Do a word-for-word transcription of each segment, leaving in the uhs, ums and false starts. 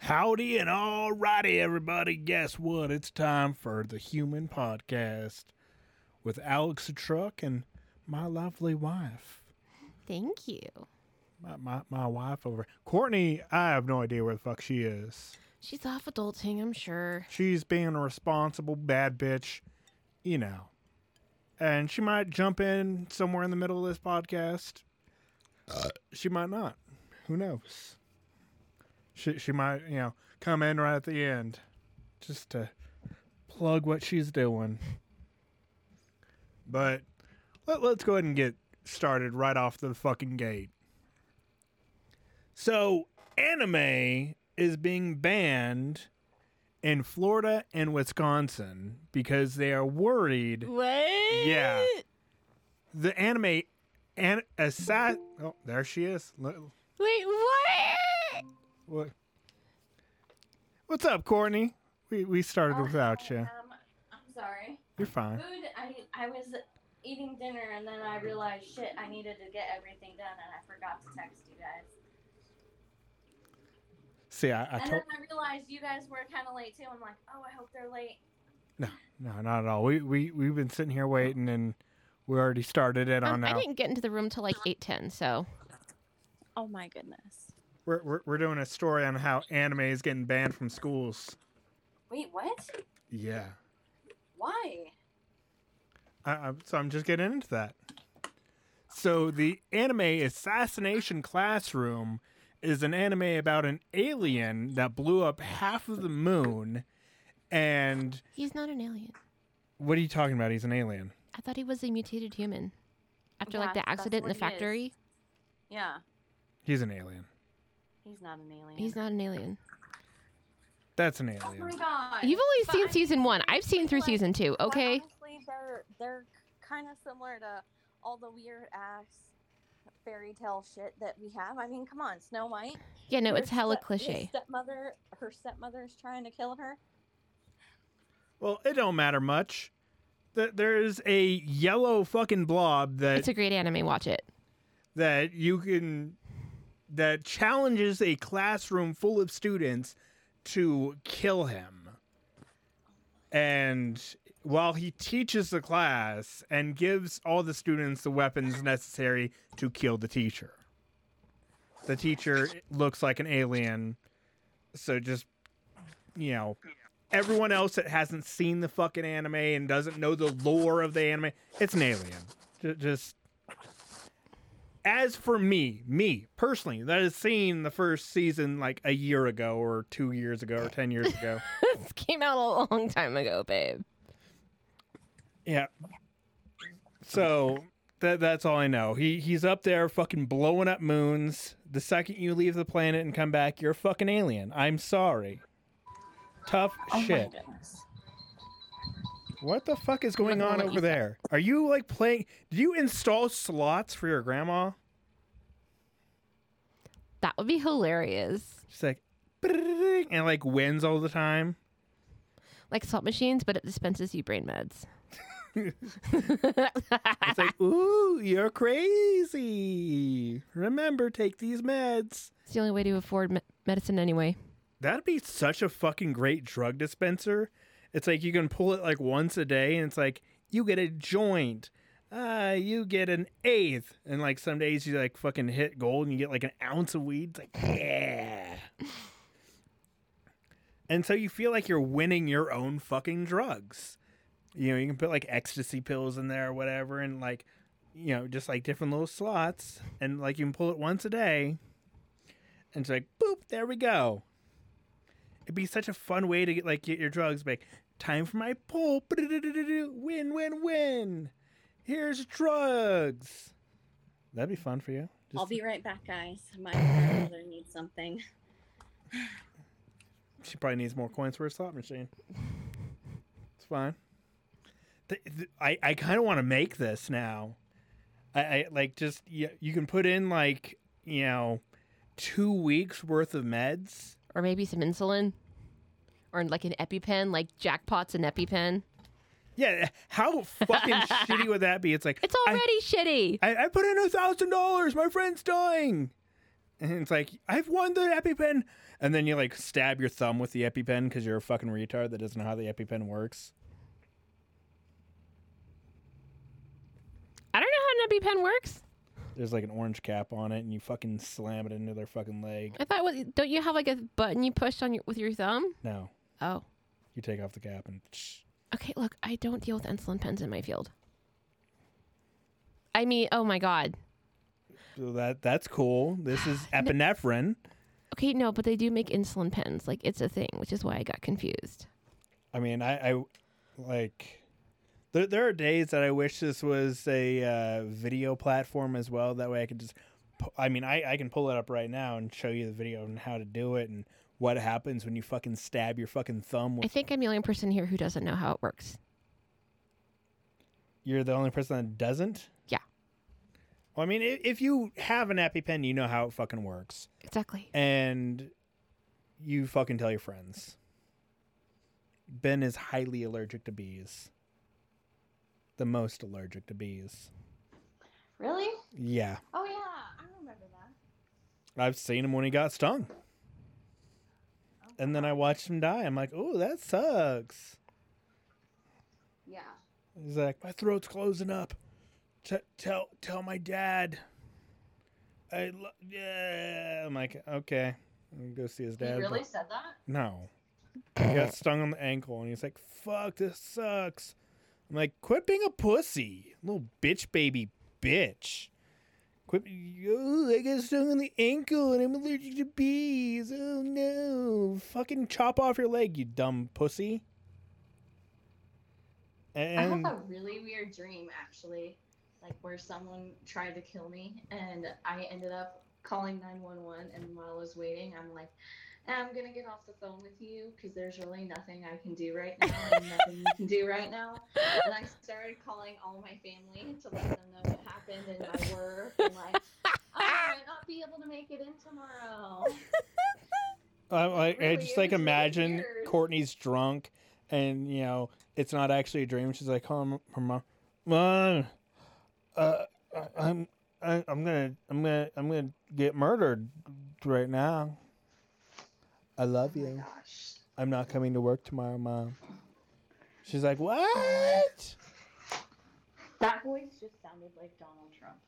Howdy and alrighty, everybody. Guess what? It's time for the Human Podcast with Alex the Truck and my lovely wife. Thank you. My, my, my wife over. Courtney, I have no idea where the fuck she is. She's off adulting, I'm sure. She's being a responsible bad bitch, you know. And she might jump in somewhere in the middle of this podcast. Uh, she might not. Who knows? She she might, you know, come in right at the end just to plug what she's doing. But let, let's go ahead and get started right off the fucking gate. So, anime is being banned in Florida and Wisconsin because they are worried. What? Yeah. The anime and assassin. Oh, there she is. Wait, what? What? What's up, Courtney? We we started Oh, without hi, you. Um, I'm sorry. You're fine. Food. I I was eating dinner and then I realized shit. I needed to get everything done and I forgot to text you guys. See, I, I and told. then I realized you guys were kind of late too. I'm like, oh, I hope they're late. No, no, not at all. We we we've been sitting here waiting, and we already started it on Um, I now. didn't get into the room till like eight ten, so. Oh my goodness. We're, we're we're doing a story on how anime is getting banned from schools. Wait, what? Yeah. Why? I, I, so I'm just getting into that. So the anime Assassination Classroom is an anime about an alien that blew up half of the moon, and He's not an alien. what are you talking about? He's an alien. I thought he was a mutated human. After like Yeah, the that's accident in the what he is. factory, Yeah, He's an alien. he's not an alien. he's not an alien. That's an Oh alien. my god. You've only But seen I season one. feel I've seen through like- season two, but okay? Honestly, they're they're kind of similar to all the weird ass fairy tale shit that we have. I mean, come on, Snow White. Yeah, no, Her it's hella step- her cliche. Stepmother, her stepmother is trying to kill her. Well, it don't matter much. Th- There's a yellow fucking blob that It's a great anime. Watch it. that you can that challenges a classroom full of students to kill him. And while he teaches the class and gives all the students the weapons necessary to kill the teacher. The teacher looks like an alien. So just, you know, everyone else that hasn't seen the fucking anime and doesn't know the lore of the anime, it's an alien. Ju- Just as for me, me personally, that has seen the first season like a year ago or two years ago or ten years ago. This came out a long time ago, babe. Yeah. So that that's all I know. He he's up there fucking blowing up moons. The second you leave the planet and come back, you're a fucking alien. I'm sorry. Tough Oh shit. my goodness. What the fuck is going gonna on let you over there? Are you like playing? Did you install slots for your grandma? That would be hilarious. She's like, and like wins all the time. Like slot machines, but it dispenses you brain meds. It's like, ooh, you're crazy. Remember, take these meds. It's the only way to afford me- medicine anyway. That'd be such a fucking great drug dispenser. It's like you can pull it like once a day, and it's like you get a joint. Uh, you get an eighth, and like some days you like fucking hit gold, and you get like an ounce of weed. It's like yeah. And so you feel like you're winning your own fucking drugs. You know, you can put like ecstasy pills in there or whatever, and like, you know, just like different little slots, and like you can pull it once a day. And it's like, boop, there we go. It'd be such a fun way to get like get your drugs back. Time for my pull. Win, win, win. Here's drugs. That'd be fun for you. I'll Just- be right back, guys. My grandmother needs something. She probably needs more coins for her slot machine. It's fine. Th- th- I, I kind of want to make this now. I, I like just you, you can put in like, you know, two weeks worth of meds. Or maybe some insulin. Or like an EpiPen, like Jackpot's an EpiPen. Yeah, how fucking shitty would that be? It's like It's already shitty. I, I put in a thousand dollars. My friend's dying, and it's like I've won the EpiPen. and then you like stab your thumb with the EpiPen because you're a fucking retard that doesn't know how the EpiPen works. I don't know how an EpiPen works. There's like an orange cap on it, and you fucking slam it into their fucking leg. I thought, what, don't you have like a button you push on your with your thumb? No, Oh, you take off the cap and. Shh. okay. Look, I don't deal with insulin pens in my field. I mean, oh my god. So that that's cool. This is epinephrine. Okay, no, but they do make insulin pens. Like it's a thing, which is why I got confused. I mean, I, I like. There, there are days that I wish this was a uh, video platform as well. That way, I could just. pu- I mean, I, I can pull it up right now and show you the video and how to do it and what happens when you fucking stab your fucking thumb. I With, think I'm the only person here who doesn't know how it works. you're the only person that doesn't. Yeah. Well, I mean, if, if you have an EpiPen, you know how it fucking works, Exactly. and you fucking tell your friends. Ben is highly allergic to bees. The most allergic to bees. Really? Yeah. Oh yeah, I remember that. I've seen him when he got stung. And then I watched him die. I'm like, oh, that sucks. Yeah. He's like, my throat's closing up. T- tell tell my dad. I lo- yeah. I'm like, okay. I'm gonna go see his dad. He really but- said that? No. He got stung on the ankle, and he's like, fuck, this sucks. I'm like, quit being a pussy. Little bitch baby bitch. Quit. Oh, I got stung on the ankle, and I'm allergic to bees. Oh, no. Fucking chop off your leg, you dumb pussy. And I have a really weird dream, actually, like where someone tried to kill me, and I ended up calling nine one one. And while I was waiting, I'm like, I'm gonna get off the phone with you because there's really nothing I can do right now, and nothing you can do right now. And I started calling all my family to let them know what happened and my work, and like, I might not be able to make it in tomorrow. I, I, I Really, just it like was really imagine weird. Courtney's drunk, and you know it's not actually a dream. She's like, "Oh, her mom, mom, uh, I- I'm, I, I'm gonna, I'm gonna, I'm gonna get murdered right now. I love Oh my you. gosh. I'm not coming to work tomorrow, mom." She's like, "What?" That voice just sounded like Donald Trump.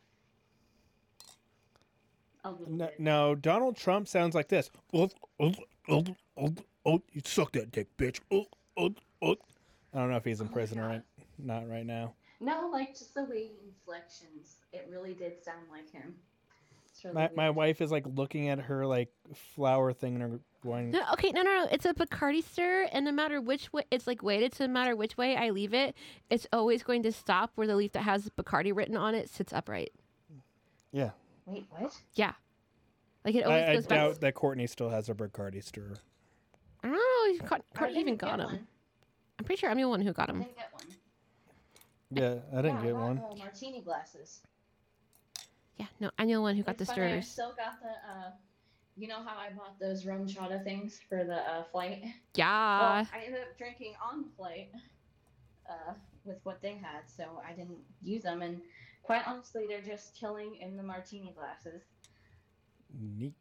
A little No, bit. no, Donald Trump sounds like this. Oh, oh, oh, oh, oh, you suck that dick, bitch. Oh, oh, oh. I don't know if he's in Oh my prison or God. right, not right now. No, like just the way he inflections. It really did sound like him. It's really My my weird. wife is like looking at her like flower thing and her going. No, okay, no, no, no. It's a Bacardi stir, and no matter which way it's like weighted, so no matter which way I leave it, it's always going to stop where the leaf that has Bacardi written on it sits upright. Yeah, Wait, what? Yeah, like it always I, I goes back. doubt that Courtney still has her Bacardi stir. I don't know. He's caught, I Courtney even didn't got get him. one. I'm pretty sure I'm the one who got I him. didn't get one. Yeah, I didn't Yeah, get got, one. uh, martini glasses. Yeah, no, I'm the one who got It's the funny, I stirs. still got the. Uh, you know how I bought those rum chata things for the uh, flight? Yeah. well, I ended up drinking on the flight uh, with what they had, so I didn't use them. And quite honestly, they're just chilling in the martini glasses. Neat.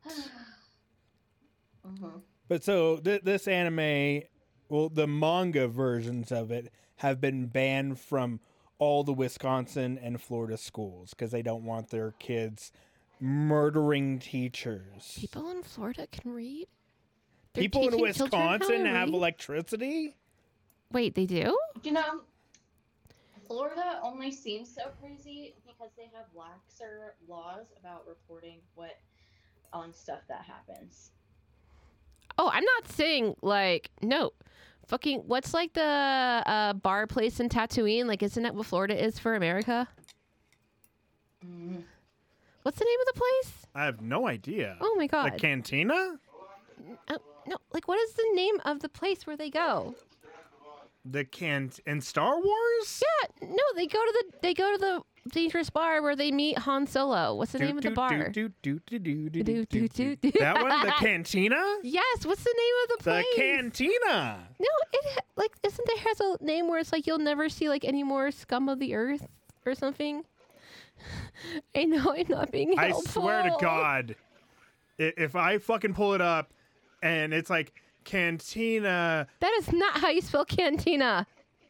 hmm But so th- this anime, well, the manga versions of it have been banned from all the Wisconsin and Florida schools because they don't want their kids murdering teachers. People in Florida can read. They're People in teaching children how to Wisconsin have read? electricity? Wait, they do? You know, Florida only seems so crazy because they have laxer laws about reporting what on stuff that happens. Oh, I'm not saying like no. Fucking what's like the uh, bar place in Tatooine? Like, isn't that what Florida is for America? Mm. What's the name of the place? I have no idea. Oh my The god. cantina? Oh, no, like what is the name of the place where they go? The can in Star Wars? Yeah, no, they go to the they go to the dangerous bar where they meet Han Solo. What's the name of the bar? Do, do, do, do, do, Do, do, do, do, do, do. That one? The cantina? Yes, what's the name of the The place? cantina. No, it ha- like isn't there has a name where it's like you'll never see like any more scum of the earth or something? I know I'm not being I helpful. swear to God, i- if I fucking pull it up, and it's like Cantina, That is not how you spell cantina.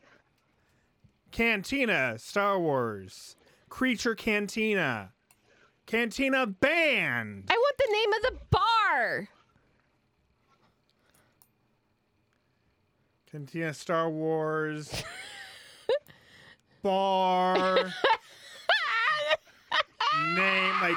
Cantina, Star Wars, Creature Cantina, Cantina Band. I want the name of the bar. Cantina Star Wars bar name like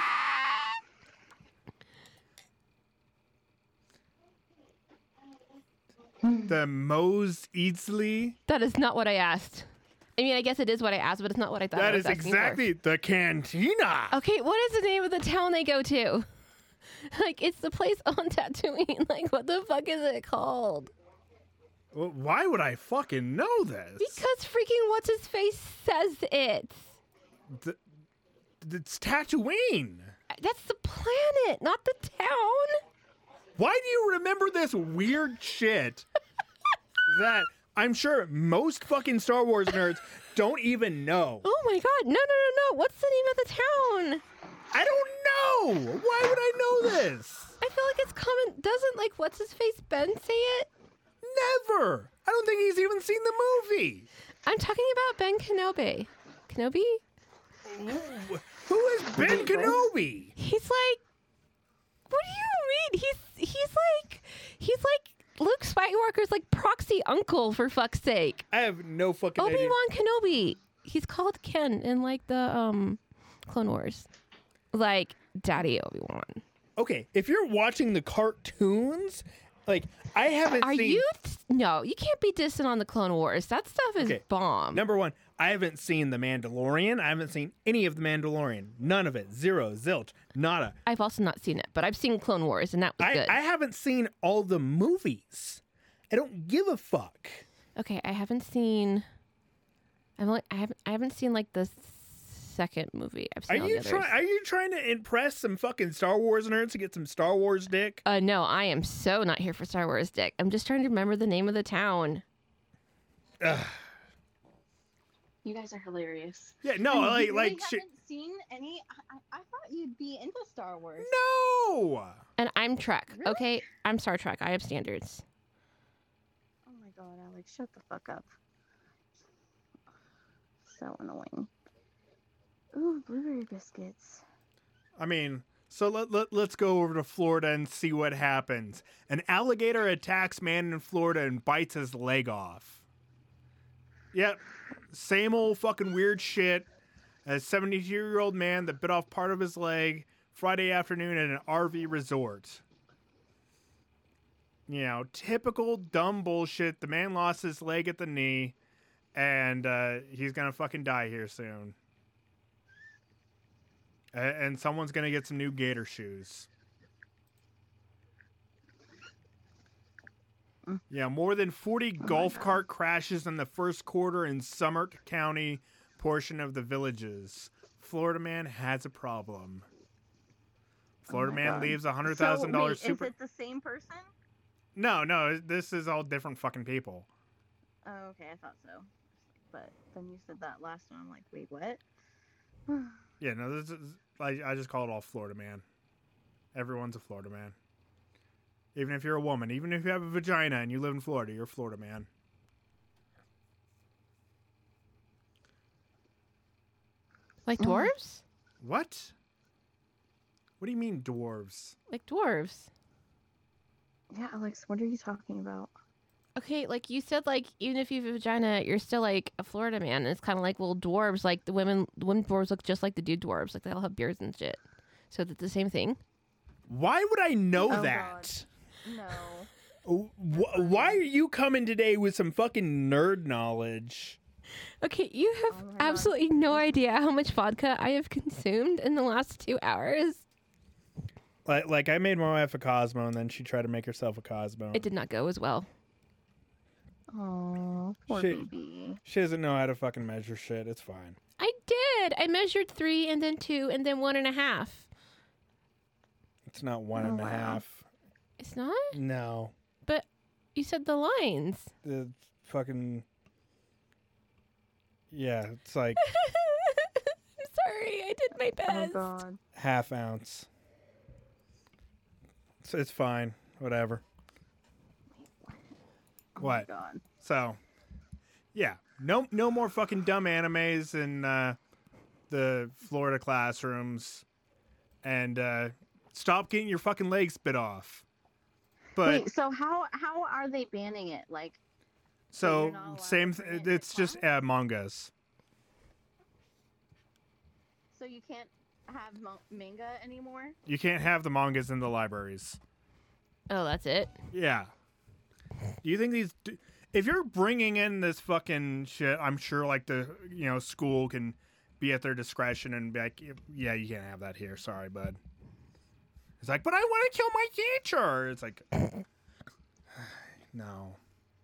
the Mose Easley. That is not what I asked. I mean, I guess it is what I asked, but it's not what I thought. I That was is asking for. exactly the Cantina. Okay, what is the name of the town they go to? Like, it's the place on Tatooine. Like, what the fuck is it called? Well, why would I fucking know this? Because freaking what's his face says it. Th- it's Tatooine. That's the planet, not the town. Why do you remember this weird shit that I'm sure most fucking Star Wars nerds don't even know? Oh my god, no, no, no, no. What's the name of the town? I don't know. Why would I know this? I feel like it's common. Doesn't, like, what's his face Ben say it? Never. I don't think he's even seen the movie. I'm talking about Ben Kenobi. Kenobi? Who is Ben Kenobi? He's like, what do you mean? He's he's like he's like Luke Skywalker's like proxy uncle, for fuck's sake. I have no fucking Obi idea. Wan Kenobi. He's called Ken in like the um Clone Wars, like Daddy Obi Wan. Okay, if you're watching the cartoons, like I haven't Are seen. you? T- no, you can't be dissing on the Clone Wars. That stuff is Okay, bomb. Number one, I haven't seen The Mandalorian. I haven't seen any of The Mandalorian. None of it. Zero. Zilch. Nada. I've also not seen it, but I've seen Clone Wars, and that was I, good. I haven't seen all the movies. I don't give a fuck. Okay, I haven't seen. I've only, I haven't. I haven't seen like the second movie. I've Are seen all you the trying? others. Are you trying to impress some fucking Star Wars nerds to get some Star Wars dick? Uh, no, I am so not here for Star Wars, Dick. I'm just trying to remember the name of the town. Ugh. You guys are hilarious. Yeah, no, And like you like really shit. haven't seen any. I, I I thought you'd be into Star Wars. No. And I'm Trek. Really? Okay, I'm Star Trek. I have standards. Oh my god, Alex, shut the fuck up. So annoying. Ooh, blueberry biscuits. I mean, so let, let, let's go over to Florida and see what happens. An alligator attacks man in Florida and bites his leg off. Yep. Same old fucking weird shit. A seventy-two-year-old man that bit off part of his leg Friday afternoon at an R V resort. You know, typical dumb bullshit. The man lost his leg at the knee, and uh, he's gonna fucking die here soon. A- And someone's gonna get some new gator shoes. Mm. Yeah, more than forty Oh my golf God. cart crashes in the first quarter in Summit County portion of the Villages. Florida man has a problem. Florida Oh my man God. leaves a hundred thousand So, dollars wait, super. Is it the same person? No, no, this is all different fucking people. Oh, okay, I thought so. But then you said that last one. I'm like, wait, what? Yeah, no, this is I, I just call it all Florida man. Everyone's a Florida man. Even if you're a woman, even if you have a vagina and you live in Florida, you're a Florida man. Like Mm. dwarves? What? What do you mean dwarves? Like dwarves. Yeah, Alex, what are you talking about? Okay, like you said, like even if you have a vagina, you're still like a Florida man. And it's kind of like, well, dwarves, like the women, the women dwarves look just like the dude dwarves. Like they all have beards and shit. So that's the same thing. Why would I know Oh, that? No. Wh- Why are you coming today with some fucking nerd knowledge? Okay, you have Oh my God. absolutely no idea how much vodka I have consumed in the last two hours. Like, like I made my wife a Cosmo, and then she tried to make herself a Cosmo. It did not go as well. Oh, poor Shit. baby. She doesn't know how to fucking measure shit. It's fine. I did. I measured three and then two and then one and a half. It's not one Oh, and a wow. half. It's not? No, But you said the lines. the fucking yeah, it's like I'm sorry. I did my Oh best. god. half ounce. So it's fine. Whatever. Oh What? my god. So, yeah, no, no more fucking dumb animes in uh, the Florida classrooms, and uh, stop getting your fucking legs bit off. But Wait, so how how are they banning it? Like, so so you're not allowed same, to th- bring it to it's just class? uh, mangas. so you can't have mo- manga anymore? You can't have the mangas in the libraries. Oh, that's it. Yeah. Do you think these? d- If you're bringing in this fucking shit, I'm sure like the you know school can be at their discretion and be like, yeah, you can't have that here. Sorry, bud. It's like, but I want to kill my teacher. It's like, no.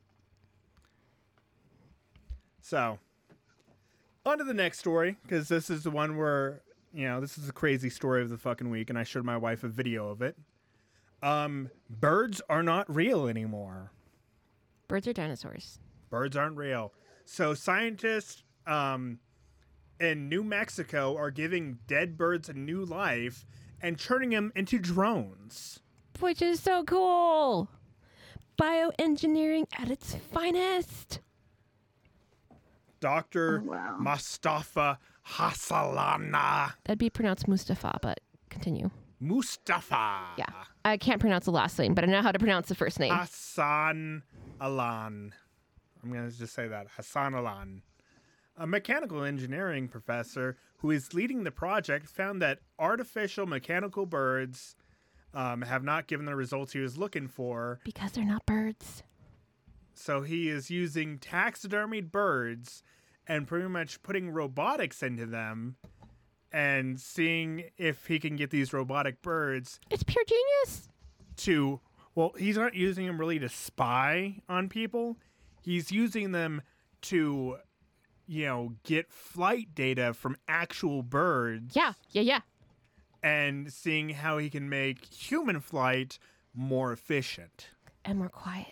So, on to the next story, because this is the one where, you know, this is the crazy story of the fucking week, and I showed my wife a video of it. Um, birds are not real anymore. Birds are dinosaurs. Birds aren't real. So scientists um, in New Mexico are giving dead birds a new life and turning them into drones. Which is so cool. Bioengineering at its finest. Doctor Oh, wow. Mustafa Hassalana. That'd be pronounced Mustafa, but continue. Mustafa. Yeah. I can't pronounce the last name, but I know how to pronounce the first name. Hassan Alan. I'm going to just say that. Hassan Alan. A mechanical engineering professor who is leading the project found that artificial mechanical birds um, have not given the results he was looking for. Because they're not birds. So he is using taxidermied birds and pretty much putting robotics into them and seeing if he can get these robotic birds It's pure genius. to, well, he's not using them really to spy on people. He's using them to, you know, get flight data from actual birds. Yeah, yeah, yeah. And seeing how he can make human flight more efficient. And more quiet.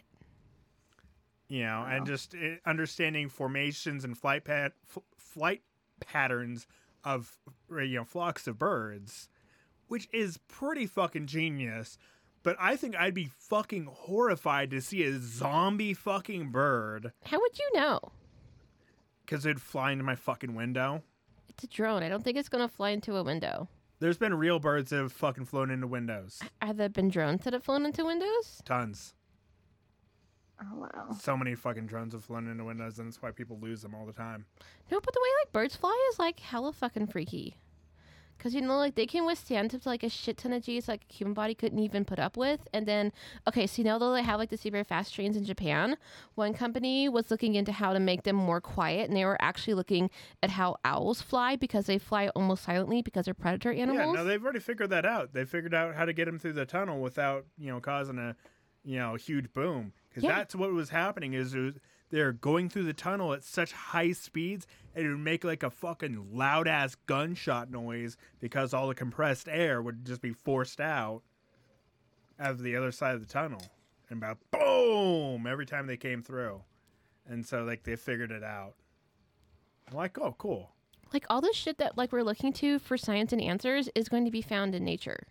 You know, Wow. and just uh, understanding formations and flight pat- f- flight patterns of uh, you know flocks of birds, which is pretty fucking genius. But I think I'd be fucking horrified to see a zombie fucking bird How would you know? because it'd fly into my fucking window. It's a drone. I don't think it's going to fly into a window. There's been real birds that have fucking flown into windows. Have there been drones that have flown into windows? Tons. Oh wow. So many fucking drones have flown into windows, and that's why people lose them all the time. No, but the way like birds fly is like hella fucking freaky. Cause you know, like they can withstand up to like a shit ton of G's like a human body couldn't even put up with. And then, okay, so you know though they have like the super fast trains in Japan. One company was looking into how to make them more quiet, and they were actually looking at how owls fly because they fly almost silently because they're predator animals. Yeah, no, they've already figured that out. They figured out how to get them through the tunnel without, you know, causing a, you know, huge boom. Because Yeah. that's what was happening is it was, they're going through the tunnel at such high speeds, and it would make like a fucking loud ass gunshot noise because all the compressed air would just be forced out of the other side of the tunnel, and about boom every time they came through. And so like they figured it out. I'm like, oh, cool. Like all this shit that like we're looking to for science and answers is going to be found in nature.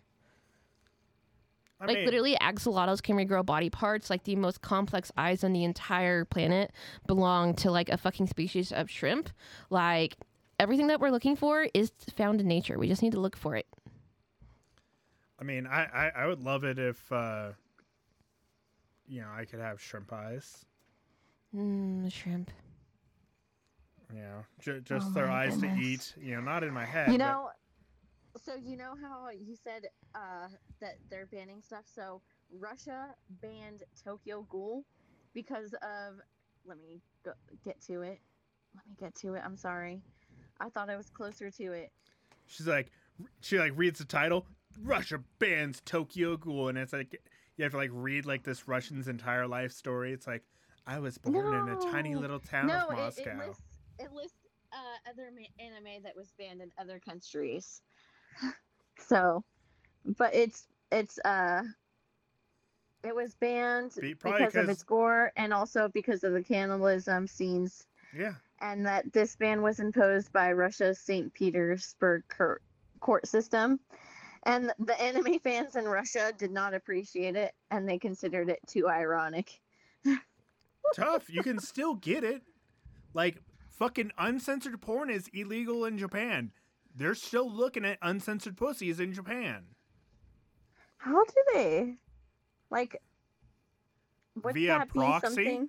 I Like mean, literally, axolotls can regrow body parts. Like the most complex eyes on the entire planet belong to like a fucking species of shrimp. Like everything that we're looking for is found in nature. We just need to look for it. I mean, I, I, I would love it if, uh, you know, I could have shrimp eyes. Mmm, shrimp. You know, j- just Oh their my eyes goodness. to eat. You know, not in my head. You but- know, so you know how you said uh, that they're banning stuff. So Russia banned Tokyo Ghoul because of. Let me go, get to it. Let me get to it. I'm sorry. I thought I was closer to it. she's like, she like reads the title. Russia bans Tokyo Ghoul, and it's like you have to like read like this Russian's entire life story. It's like I was born in a tiny No. little town no, of it, Moscow. it lists it lists uh, other ma- anime that was banned in other countries. So, but it's it's uh, it was banned Be- probably because of 'cause- its gore and also because of the cannibalism scenes, Yeah, and that this ban was imposed by Russia's Saint Petersburg court, court system. And the anime fans in Russia did not appreciate it, and they considered it too ironic. Tough. You can still get it. Like, fucking uncensored porn is illegal in Japan. They're still looking at uncensored pussies in Japan. How do they? Like, would Via that proxy? be something?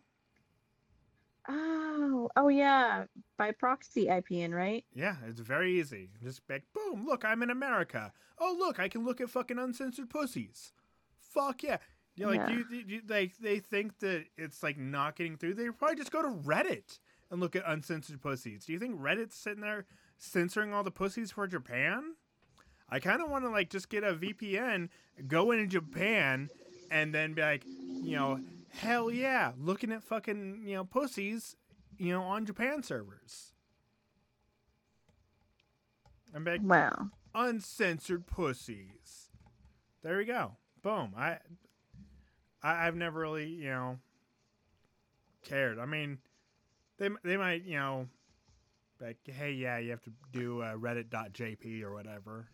Oh, oh yeah, by proxy I P N, right? Yeah, it's very easy. Just be like, boom, look, I'm in America. Oh, look, I can look at fucking uncensored pussies. Fuck yeah. You know, like, Yeah. you, you, you, like, they think that it's, like, not getting through. They probably just go to Reddit and look at uncensored pussies. Do you think Reddit's sitting there censoring all the pussies for Japan? I kind of want to, like, just get a V P N, go into Japan, and then be like, you know, hell yeah, looking at fucking, you know, pussies, you know, on Japan servers. And be like, Wow. uncensored pussies. There we go. Boom. I, I I've never really, you know, cared. I mean, they they might, you know, be like, hey, yeah, you have to do uh, reddit dot j p or whatever.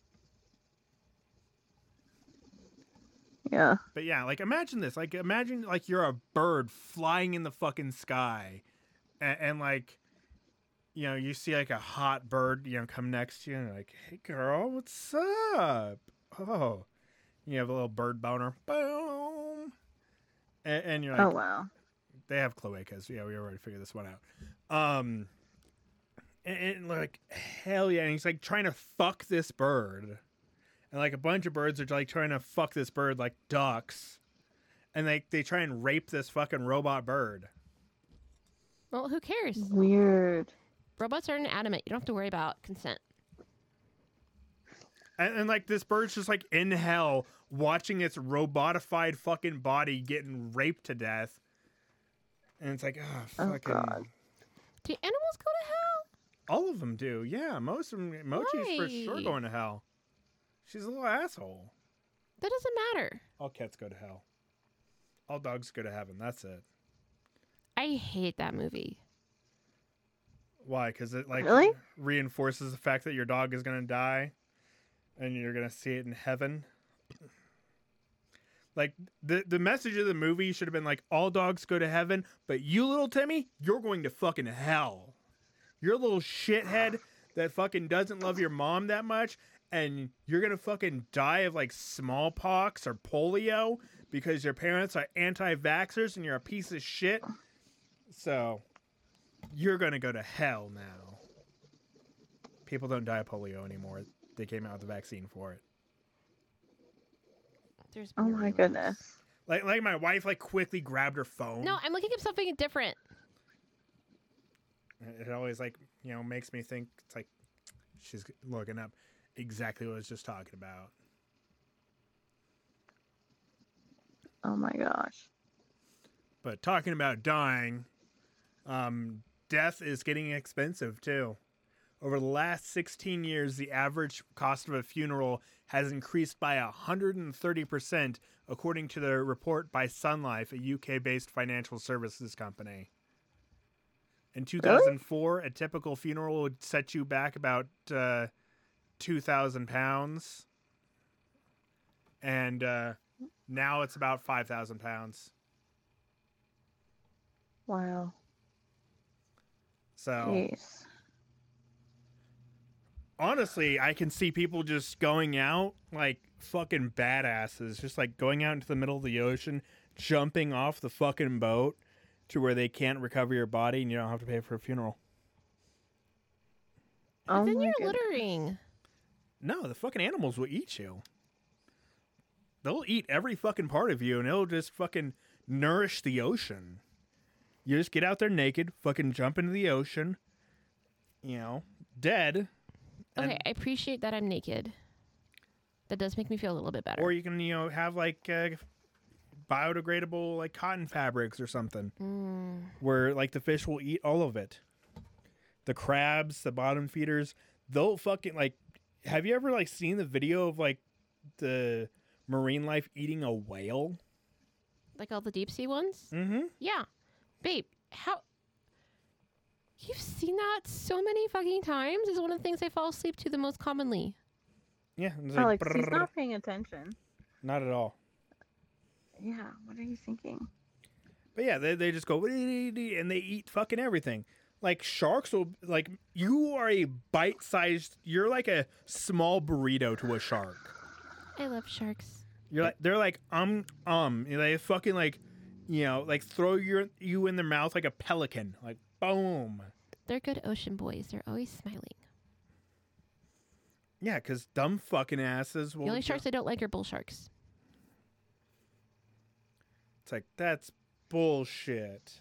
Yeah. But yeah, like, imagine this. Like, imagine, like, you're a bird flying in the fucking sky. And, and like, you know, you see, like, a hot bird, you know, come next to you. And you're like, hey, girl, what's up? Oh. You have a little bird boner. Boom. And, and you're like, Oh wow. they have cloacas. Yeah, we already figured this one out. Um, and, and like, hell yeah. And he's, like, trying to fuck this bird. And, like, a bunch of birds are, like, trying to fuck this bird like ducks. And, they, they try and rape this fucking robot bird. Well, who cares? Weird. Robots are inanimate. You don't have to worry about consent. And, and, like, this bird's just, like, in hell watching its robotified fucking body getting raped to death. And it's like, oh, Oh, fucking... God. Do animals go to hell? All of them do. Yeah, most of them. Mochi's for sure Why? going to hell. She's a little asshole. That doesn't matter. All cats go to hell. All dogs go to heaven. That's it. I hate that movie. Why? Because it, like, Really? reinforces the fact that your dog is going to die and you're going to see it in heaven. Like, the, the message of the movie should have been like, all dogs go to heaven, but you, little Timmy, you're going to fucking hell. You're a little shithead that fucking doesn't love your mom that much, and you're going to fucking die of, like, smallpox or polio because your parents are anti-vaxxers and you're a piece of shit. So, you're going to go to hell now. People don't die of polio anymore. They came out with a vaccine for it. There's Oh my millions. goodness. Like, like my wife, like, quickly grabbed her phone. No, I'm looking up something different. It always, like, you know, makes me think it's like she's looking up exactly what I was just talking about. Oh my gosh. But talking about dying, um, death is getting expensive too. Over the last sixteen years, the average cost of a funeral has increased by one hundred thirty percent, according to the report by Sun Life, a U K-based financial services company. In two thousand four, a typical funeral would set you back about uh, two thousand pounds. And uh, now it's about five thousand pounds. Wow. So, Jeez. honestly, I can see people just going out like fucking badasses, just like going out into the middle of the ocean, jumping off the fucking boat to where they can't recover your body and you don't have to pay for a funeral. But Oh then my you're goodness. littering. No, the fucking animals will eat you. They'll eat every fucking part of you and it'll just fucking nourish the ocean. You just get out there naked, fucking jump into the ocean, you know, dead. and- Okay, I appreciate that I'm naked. That does make me feel a little bit better. Or you can, you know, have like uh, biodegradable like cotton fabrics or something Mm. where like the fish will eat all of it. The crabs, the bottom feeders, they'll fucking like, have you ever like seen the video of like the marine life eating a whale? Like all the deep sea ones? Mm-hmm. Yeah. Babe, how... You've seen that so many fucking times? Is one of the things I fall asleep to the most commonly. Yeah. It's Alex, he's brrrr. not paying attention. Not at all. Yeah, what are you thinking? But yeah, they, they just go and they eat fucking everything. Like sharks will like you are a bite-sized. You're like a small burrito to a shark. I love sharks. You're like they're like um um. They fucking like, you know, like throw your you in their mouth like a pelican. Like boom. They're good ocean boys. They're always smiling. Yeah, because dumb fucking asses will. The only sharks I don't like are bull sharks. It's like that's bullshit.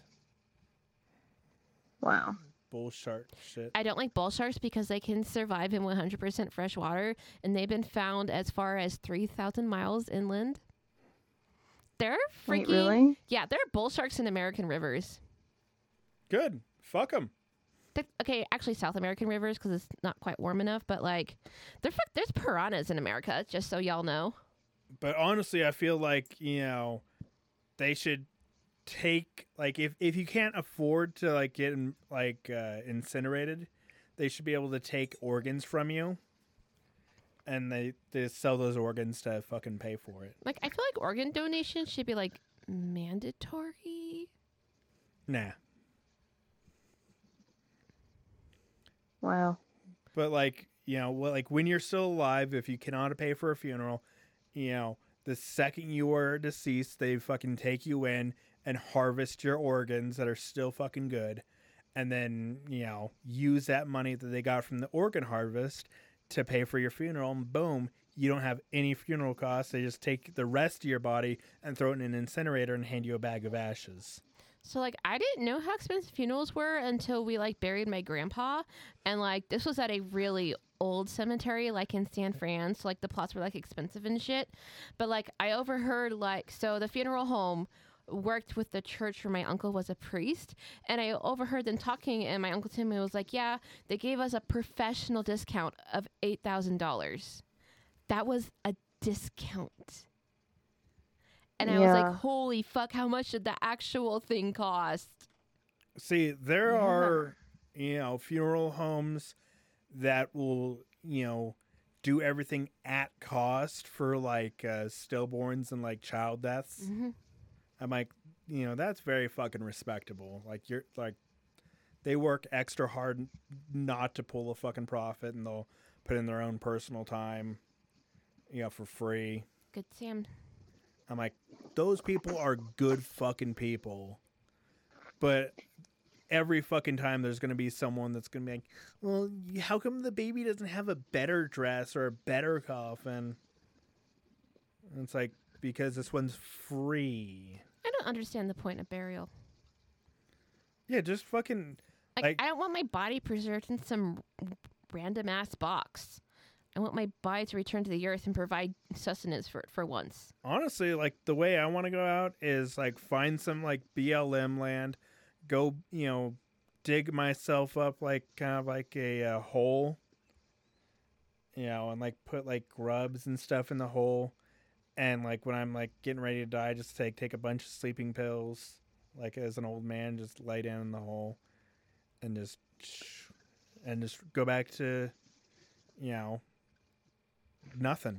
Wow. Bull shark shit. I don't like bull sharks because they can survive in one hundred percent fresh water, and they've been found as far as three thousand miles inland. They're freaking... Wait, really? Yeah, there are bull sharks in American rivers. Good. Fuck them. Okay, actually South American rivers because it's not quite warm enough, but like, fuck, there's piranhas in America, just so y'all know. But honestly, I feel like, you know, they should take like if if you can't afford to like get like uh, incinerated, they should be able to take organs from you, and they they sell those organs to fucking pay for it. Like I feel like organ donation should be like mandatory. Nah. Wow. But like you know, well, like when you're still alive, if you cannot pay for a funeral, you know, the second you are deceased, they fucking take you in and harvest your organs that are still fucking good, and then, you know, use that money that they got from the organ harvest to pay for your funeral, and boom, you don't have any funeral costs. They just take the rest of your body and throw it in an incinerator and hand you a bag of ashes. So, like, I didn't know how expensive funerals were until we, like, buried my grandpa, and, like, this was at a really old cemetery, like, in San Fran, so, like, the plots were, like, expensive and shit, but, like, I overheard, like, so the funeral home worked with the church where my uncle was a priest, and I overheard them talking, and my uncle Timmy was like, yeah, they gave us a professional discount of eight thousand dollars. That was a discount. And I was Yeah. like, holy fuck, how much did the actual thing cost? See, there Yeah. are, you know, funeral homes that will, you know, do everything at cost for like uh, stillborns and like child deaths. Mm-hmm. I'm like, you know, that's very fucking respectable. Like you're like, they work extra hard not to pull a fucking profit, and they'll put in their own personal time, you know, for free. Good Sam. I'm like, those people are good fucking people. But every fucking time there's going to be someone that's going to be like, well, how come the baby doesn't have a better dress or a better coffin? And it's like, because this one's free. I don't understand the point of burial. Yeah, just fucking... Like, Like- I don't want my body preserved in some random ass box. I want my body to return to the earth and provide sustenance for it for once. Honestly, like, the way I want to go out is, like, find some, like, B L M land, go, you know, dig myself up, like, kind of like a uh, hole, you know, and, like, put, like, grubs and stuff in the hole. And, like, when I'm, like, getting ready to die, just take, take a bunch of sleeping pills, like, as an old man, just lay down in the hole and just, and just go back to, you know, nothing.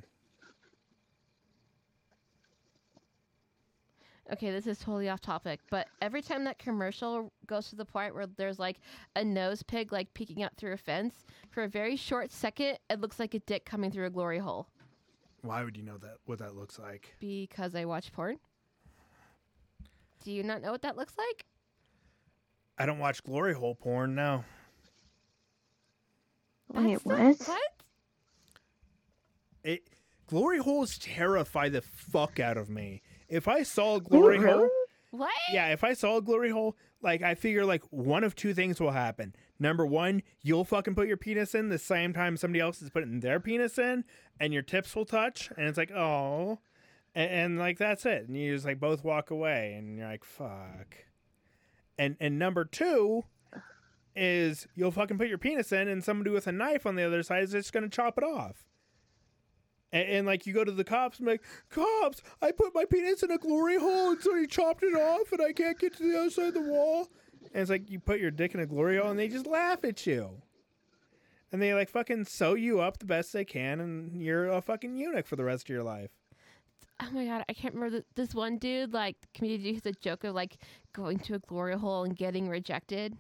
Okay, this is totally off topic, but every time that commercial goes to the part where there's like a nose pig like peeking out through a fence, for a very short second, it looks like a dick coming through a glory hole. Why would you know that? What that looks like? Because I watch porn. Do you not know what that looks like? I don't watch glory hole porn. No. Wait, That's what? not- what? It glory holes terrify the fuck out of me. If I saw a glory really? hole, What? yeah, if I saw a glory hole, like I figure like one of two things will happen. Number one, you'll fucking put your penis in the same time somebody else is putting their penis in, and your tips will touch, and it's like, oh, and, and like that's it, and you just like both walk away, and you're like, fuck. And and number two is you'll fucking put your penis in, and somebody with a knife on the other side is just gonna chop it off. And, and like you go to the cops and be like, cops, I put my penis in a glory hole and somebody chopped it off and I can't get to the other side of the wall. And it's like you put your dick in a glory hole and they just laugh at you. And they like fucking sew you up the best they can and you're a fucking eunuch for the rest of your life. oh my god, I can't remember th- this one dude. Like, the community has a joke of like going to a glory hole and getting rejected.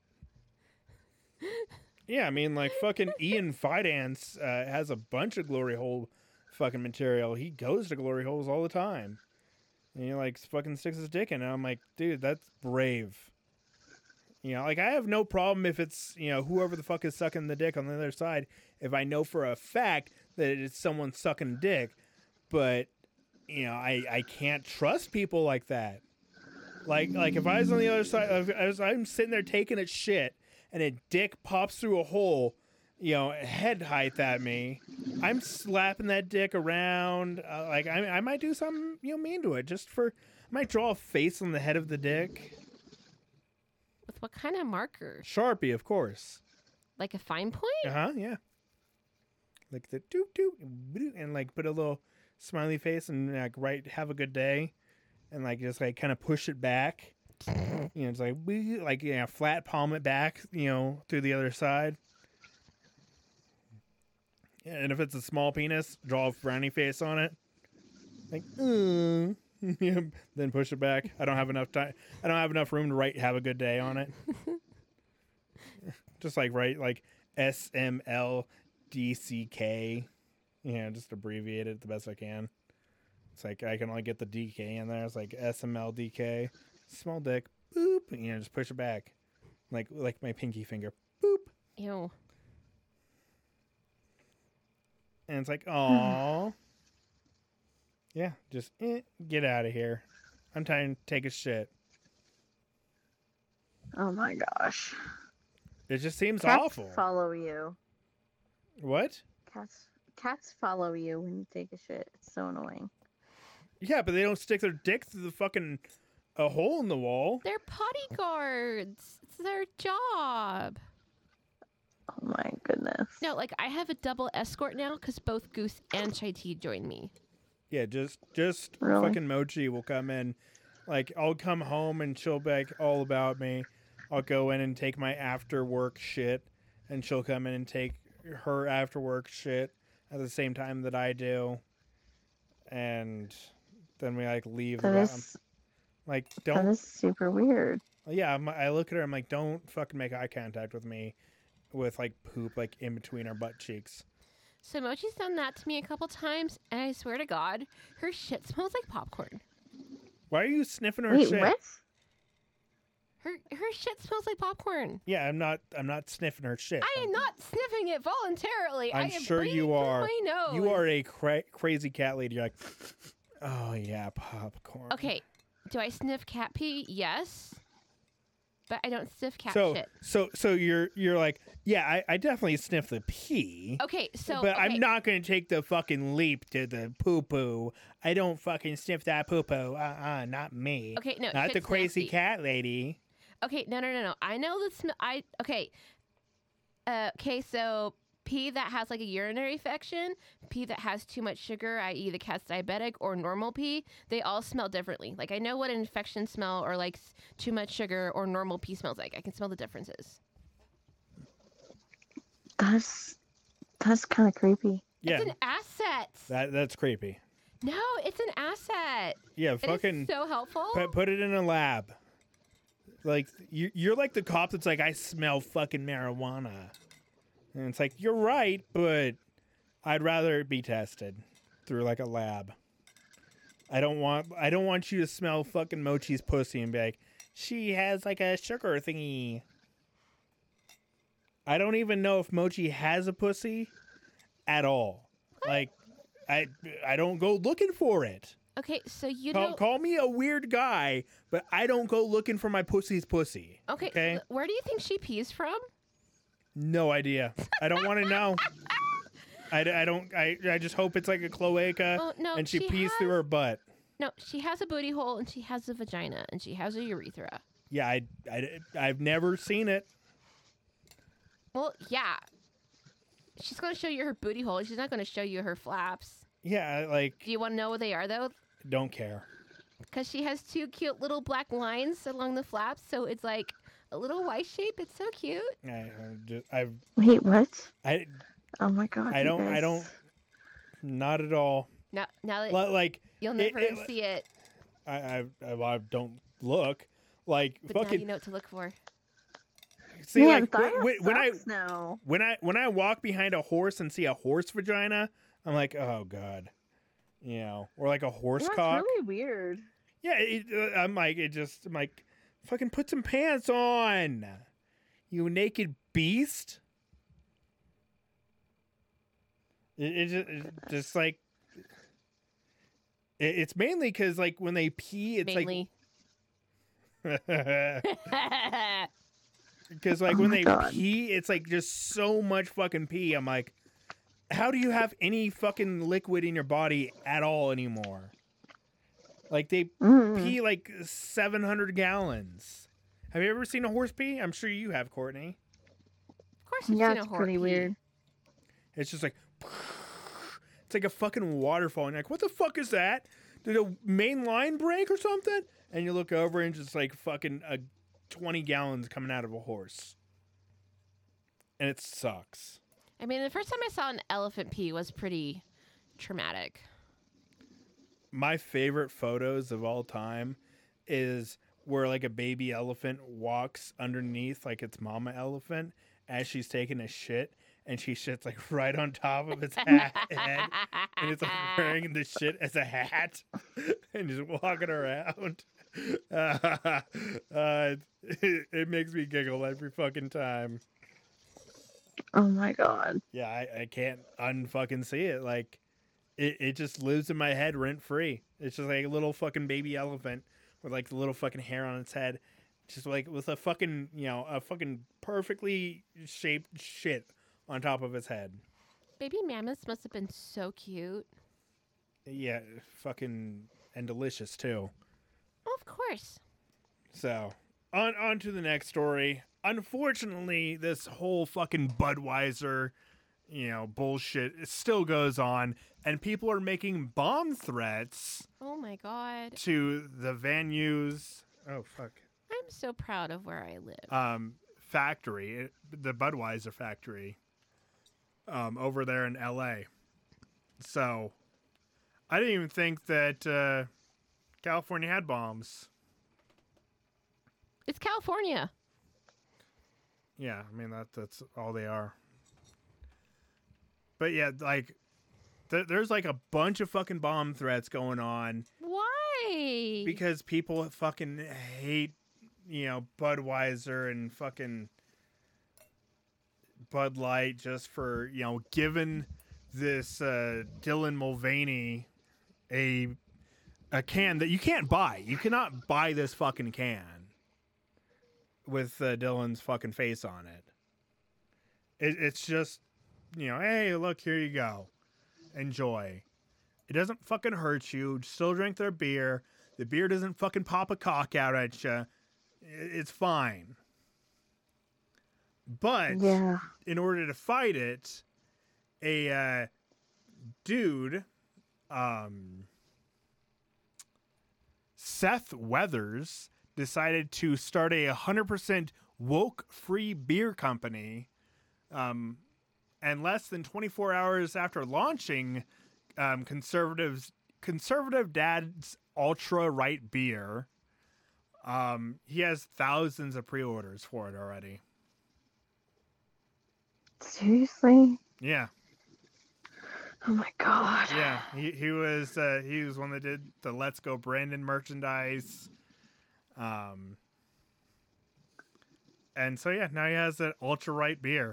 Yeah, I mean, like fucking Ian Fidance uh, has a bunch of glory hole fucking material. He goes to glory holes all the time, and he like fucking sticks his dick in. And I'm like, dude, that's brave. You know, like I have no problem if it's you know whoever the fuck is sucking the dick on the other side. If I know for a fact that it's someone sucking dick, but you know, I I can't trust people like that. Like like if I was on the other side, if I was, I'm sitting there taking a shit. And a dick pops through a hole, you know, head height at me, I'm slapping that dick around. Uh, like, I, I might do something, you know, mean to it. Just for, I might draw a face on the head of the dick. With what kind of marker? Sharpie, of course. Like a fine point? Uh huh, yeah. Like the doop doop, and like put a little smiley face and like write, have a good day. And like just like kind of push it back. You know, it's like we like you know, flat palm it back, you know, through the other side. Yeah, and if it's a small penis, draw a frowny face on it. Like, uh, yeah, then push it back. I don't have enough time. I don't have enough room to write "Have a good day" on it. Just like write like S M L D C K. Yeah, just abbreviate it the best I can. It's like I can only get the D K in there. It's like S M L D K. Small dick, boop, you know, just push it back, like like my pinky finger, boop. Ew. And it's like, oh, yeah, just eh, get out of here. I'm trying to take a shit. Oh my gosh. It just seems Cats awful. follow you. What? Cats cats follow you when you take a shit. It's so annoying. Yeah, but they don't stick their dick through the fucking a hole in the wall. They're potty guards. It's their job. Oh my goodness. No, like I have a double escort now because both Goose and Chai Tea joined me. Yeah, just just Really? fucking Mochi will come in. Like I'll come home and she'll be like all about me. I'll go in and take my after work shit, and she'll come in and take her after work shit at the same time that I do. And then we like leave. That the, is like that don't. is super weird. Yeah, I'm, I look at her. I'm like, don't fucking make eye contact with me, with like poop like in between our butt cheeks. So Mochi's done that to me a couple times, and I swear to God, her shit smells like popcorn. Why are you sniffing her Wait, shit? what? Her her shit smells like popcorn. Yeah, I'm not. I'm not sniffing her shit. I am not sniffing it voluntarily. I'm I am sure you breathing through are. My nose. You are a cra- crazy cat lady. You're like, oh yeah, popcorn. Okay. Do I sniff cat pee? Yes. But I don't sniff cat so shit. so so you're you're like, yeah, I, I definitely sniff the pee. Okay, so but okay. I'm not gonna take the fucking leap to the poo poo. I don't fucking sniff that poo poo. Uh uh, not me. Okay, no, not the shit's crazy nasty. cat lady. Okay, no, no, no, no. I know the smell. I okay. Uh, okay, so pee that has like a urinary infection, pee that has too much sugar, that is, the cat's diabetic, or normal pee, they all smell differently. Like I know what an infection smell or like s- too much sugar or normal pee smells like. I can smell the differences. That's that's kind of creepy. Yeah, It's an asset. that that's creepy. No, it's an asset. Yeah, It fucking is so helpful. put put it in a lab. Like you, you're like the cop that's like, I smell fucking marijuana, and it's like you're right, but I'd rather it be tested through like a lab. I don't want I don't want you to smell fucking Mochi's pussy and be like, she has like a sugar thingy. I don't even know if Mochi has a pussy at all. Like, I I don't go looking for it. Okay, so you Call, don't. call me a weird guy, but I don't go looking for my pussy's pussy. Okay, okay? so where do you think she pees from? No idea. I don't want to know. I, I don't. I, I just hope it's like a cloaca Oh no, and she, she pees has, through her butt. No, she has a booty hole and she has a vagina and she has a urethra. Yeah, I, I, I've never seen it. Well, yeah. She's going to show you her booty hole. She's not going to show you her flaps. Yeah, like, Do you want to know what they are, though? don't care. Because she has two cute little black lines along the flaps, so it's like a little Y shape. It's so cute. I, I just, I've, Wait, what? I, Oh my god. I you don't, I guys. don't, not at all. Now, now that Li- Like, You'll It- never it- see it, I, I, I, I don't look like but now fucking. you know what to look for. See, Man, like when, Thailand when, when I sucks now. when I when I walk behind a horse and see a horse vagina, I'm like, oh god, you know, or like a horse That's cock. really weird. Yeah, it, uh, I'm like, it just, I'm like, fucking put some pants on, you naked beast. It, it just, it just like, it, it's mainly because like when they pee, it's Mainly. like, because like Oh when my they God. pee, it's like just so much fucking pee. I'm like, how do you have any fucking liquid in your body at all anymore? Like they Mm. pee like seven hundred gallons. Have you ever seen a horse pee? I'm sure you have, Courtney. Of course, you've Yeah, seen a it's horse pretty pee. weird. It's just like, it's like a fucking waterfall. And you're like, what the fuck is that? Did a main line break or something? And you look over and just like fucking uh, twenty gallons coming out of a horse. And it sucks. I mean, the first time I saw an elephant pee was pretty traumatic. My favorite photos of all time is where like a baby elephant walks underneath like its mama elephant as she's taking a shit, and she shits like right on top of its hat, head, and it's like wearing the shit as a hat and just walking around. Uh, uh, it, it makes me giggle every fucking time. Oh my god. Yeah, I, I can't unfucking see it. Like, it, it just lives in my head rent free. It's just like a little fucking baby elephant with like the little fucking hair on its head. Just like with a fucking, you know, a fucking perfectly shaped shit on top of its head. Baby mammoths must have been so cute. Yeah, fucking, and delicious too. Oh, of course. So, on, on to the next story. Unfortunately, this whole fucking Budweiser, you know, bullshit it still goes on, and people are making bomb threats Oh my god. to the Van Nuys, oh fuck, I'm so proud of where I live. um, factory, the Budweiser factory, um, over there in L A. So, I didn't even think that uh, California had bombs. It's California. Yeah, I mean that that's all they are. But yeah, like th- there's like a bunch of fucking bomb threats going on Why? because people fucking hate, you know, Budweiser and fucking Bud Light just for, you know, giving this uh, Dylan Mulvaney a a can that you can't buy. You cannot buy this fucking can with uh, Dylan's fucking face on it. it. It's just, you know, hey, look, here you go. Enjoy. It doesn't fucking hurt you. Still drink their beer. The beer doesn't fucking pop a cock out at you. It's fine. But Yeah. in order to fight it, a uh, dude, um, Seth Weathers, decided to start a one hundred percent woke-free beer company. Um, and less than twenty-four hours after launching um, conservatives, Conservative Dad's Ultra Right beer, um, he has thousands of pre-orders for it already. Seriously? Yeah. Oh my god. Yeah, he he was uh, he was one that did the Let's Go Brandon merchandise, um, and so yeah, now he has that ultra right beer.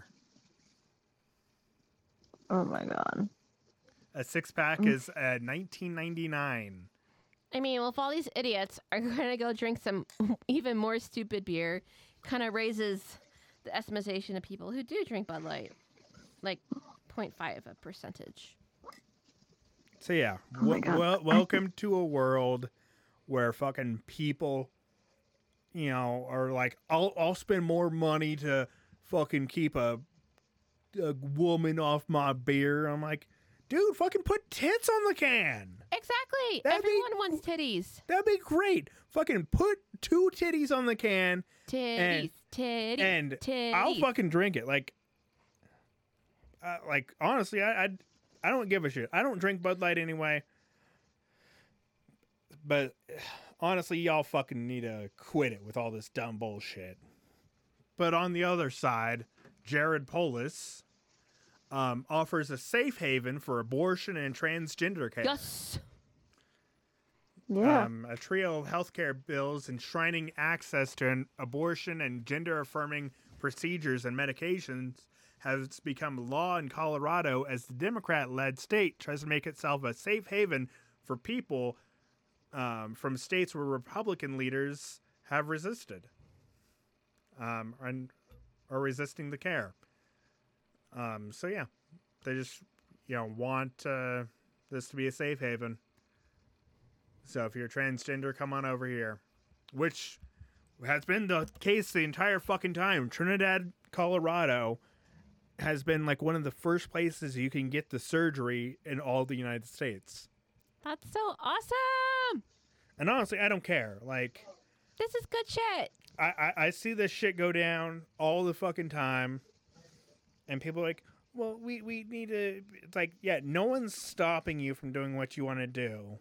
Oh my god. A six pack Mm. is uh, nineteen ninety nine. I mean, well, if all these idiots are going to go drink some even more stupid beer, kind of raises the estimation of people who do drink Bud Light, like zero point five a percentage. So yeah, Oh my w- God. well, welcome to a world where fucking people, you know, are like, I'll I'll spend more money to fucking keep a a woman off my beer. I'm like, dude, fucking put tits on the can. Exactly. That'd be- Everyone wants titties. That'd be great. Fucking put two titties on the can, Titties. titties. and titties. I'll fucking drink it. Like, uh, like honestly, I, I I don't give a shit. I don't drink Bud Light anyway. but honestly, y'all fucking need to quit it with all this dumb bullshit. But on the other side, Jared Polis um, offers a safe haven for abortion and transgender care. Yes. Yeah. Um, a trio of healthcare bills enshrining access to an abortion and gender-affirming procedures and medications has become law in Colorado as the Democrat-led state tries to make itself a safe haven for people um, from states where Republican leaders have resisted um, and are resisting the care. Um, so yeah, they just you know want uh, this to be a safe haven. So if you're transgender, come on over here. Which has been the case the entire fucking time. Trinidad, Colorado has been like one of the first places you can get the surgery in all the United States. That's so awesome. And honestly, I don't care. Like, This is good shit. I, I, I see this shit go down all the fucking time. And people are like, well, we, we need to... It's like, yeah, no one's stopping you from doing what you want to do.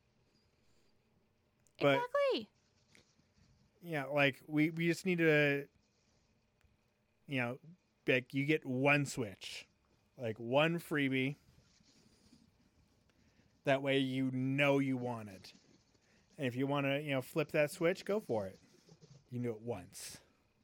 But, Exactly. yeah, like, we, we just need to, you know, like, you get one switch. Like, one freebie. That way you know you want it. And if you want to, you know, flip that switch, go for it. You can do it once.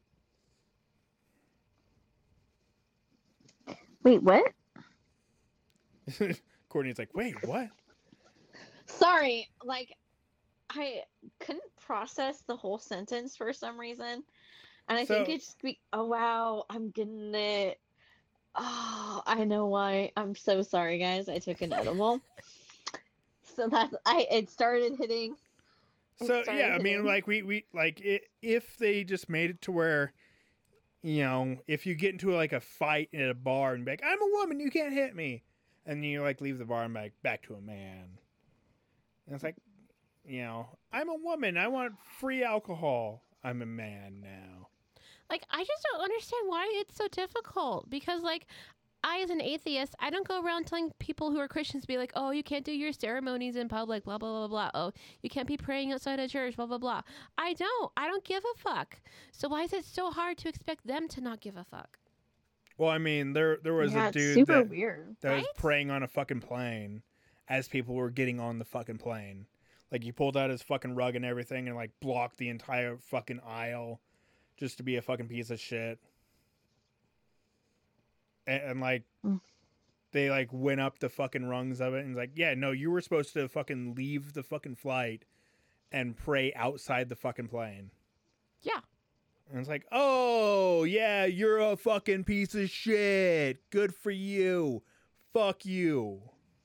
Wait, what? Courtney's like, wait, what? Sorry, like I couldn't process the whole sentence for some reason, and I So- think it's be- oh wow, I'm getting it. Oh, I know why. I'm so sorry, guys. I took an edible, so that's I. It started hitting. It So started yeah, I mean, hitting. like we we like it, if they just made it to where, you know, if you get into like a fight in a bar and be like, I'm a woman, you can't hit me, and you like leave the bar and be like back to a man, and it's like, you know, I'm a woman, I want free alcohol, I'm a man now. Like, I just don't understand why it's so difficult. Because, like, I, as an atheist, I don't go around telling people who are Christians to be like, oh, you can't do your ceremonies in public, blah, blah, blah, blah. Oh, you can't be praying outside a church, blah, blah, blah. I don't. I don't give a fuck. So why is it so hard to expect them to not give a fuck? Well, I mean, there there was yeah, a it's dude super that, weird. that was Right? praying on a fucking plane as people were getting on the fucking plane. Like, he pulled out his fucking rug and everything and, like, blocked the entire fucking aisle just to be a fucking piece of shit. And, and like, Mm. they, like, went up the fucking rungs of it and was like, yeah, no, you were supposed to fucking leave the fucking flight and pray outside the fucking plane. Yeah. And it's like, oh, yeah, you're a fucking piece of shit. Good for you. Fuck you.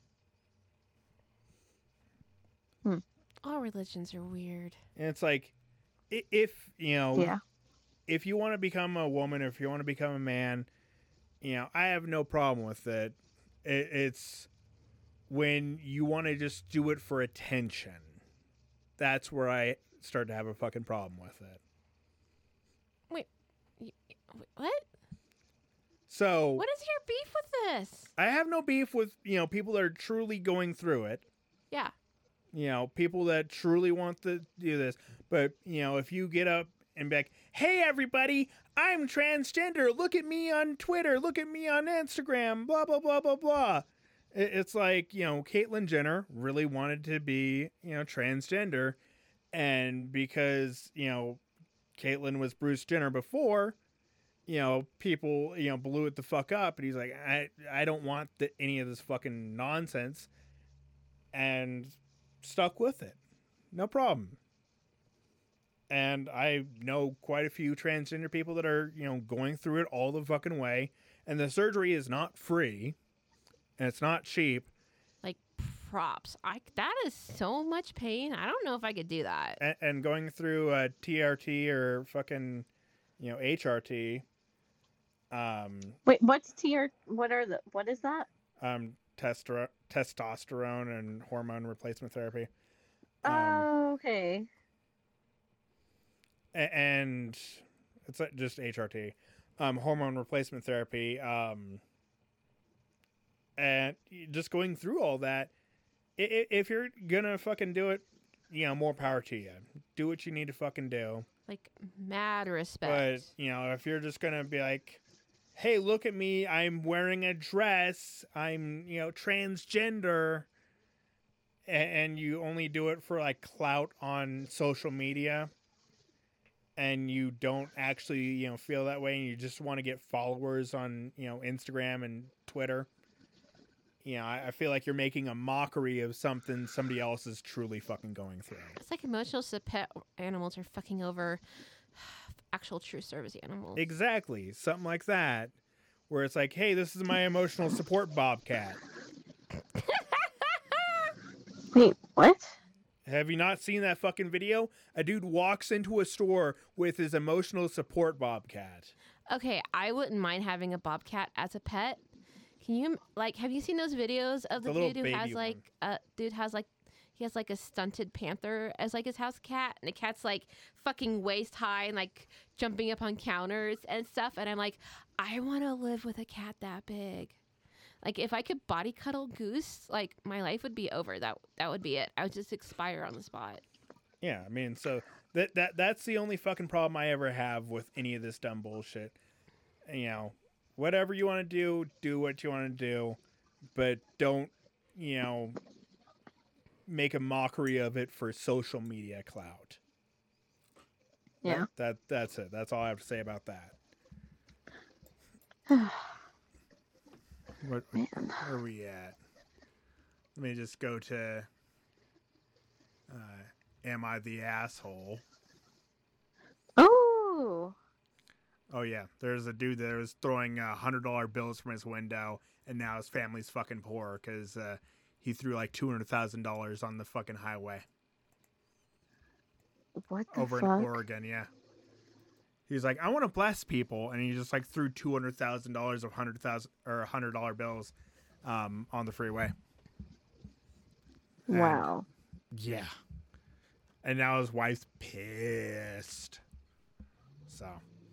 All religions are weird. And it's like, i- if, you know, Yeah. if you want to become a woman or if you want to become a man, you know, I have no problem with it. it it's when you want to just do it for attention. That's where I start to have a fucking problem with it. Y- y- What? So What is your beef with this? I have no beef with, you know, people that are truly going through it. Yeah. You know, people that truly want to do this. But, you know, if you get up and be like, hey, everybody, I'm transgender. Look at me on Twitter. Look at me on Instagram. Blah, blah, blah, blah, blah. It- It's like, you know, Caitlyn Jenner really wanted to be, you know, transgender. And because, you know, Caitlyn was Bruce Jenner before, you know, people, you know, blew it the fuck up. And he's like, I, I don't want the, any of this fucking nonsense. And stuck with it. No problem. And I know quite a few transgender people that are, you know, going through it all the fucking way. And the surgery is not free. And it's not cheap. Like, props. I That is so much pain. I don't know if I could do that. And, and going through uh, T R T or fucking, you know, H R T. Um, Wait, what's tier? What are the? What is that? um, testero- testosterone and hormone replacement therapy. Um, Oh, okay. a- and it's like just H R T, um, hormone replacement therapy, um, and just going through all that. i- i- If you're gonna fucking do it, you know, more power to you. Do what you need to fucking do. Like, mad But, respect. you know, if you're just going to be like, hey, look at me, I'm wearing a dress, I'm, you know, transgender, and, and you only do it for, like, clout on social media, and you don't actually, you know, feel that way, and you just want to get followers on, you know, Instagram and Twitter, you know, I, I feel like you're making a mockery of something somebody else is truly fucking going through. It's like emotional support animals are fucking over actual true service animals. Exactly. Something like that. Where it's like, hey, this is my emotional support bobcat. Wait, what? Have you not seen that fucking video? A dude walks into a store with his emotional support bobcat. Okay, I wouldn't mind having a bobcat as a pet. Can you, like, have you seen those videos of the, The little dude who baby has, one. like, uh, dude has, like, he has, like, a stunted panther as, like, his house cat, and the cat's, like, fucking waist high and, like, jumping up on counters and stuff, and I'm like, I want to live with a cat that big. Like, if I could body cuddle Goose, like, my life would be over. That that would be it. I would just expire on the spot. Yeah, I mean, so that that that's the only fucking problem I ever have with any of this dumb bullshit. You know, whatever you want to do, do what you want to do, but don't, you know, make a mockery of it for social media clout. Yeah. That, that that's it. That's all I have to say about that. What, Man. where are we at? Let me just go to uh, Am I the Asshole? Oh. Oh, yeah. There's a dude that was throwing uh, one hundred dollar bills from his window, and now his family's fucking poor because uh, he threw like two hundred thousand dollars on the fucking highway What the over fuck? in Oregon, yeah. He's like, I want to bless people, and he just like threw two hundred thousand dollars of one hundred thousand or one hundred dollar bills um, on the freeway. And- Wow. Yeah. And now his wife's pissed. So.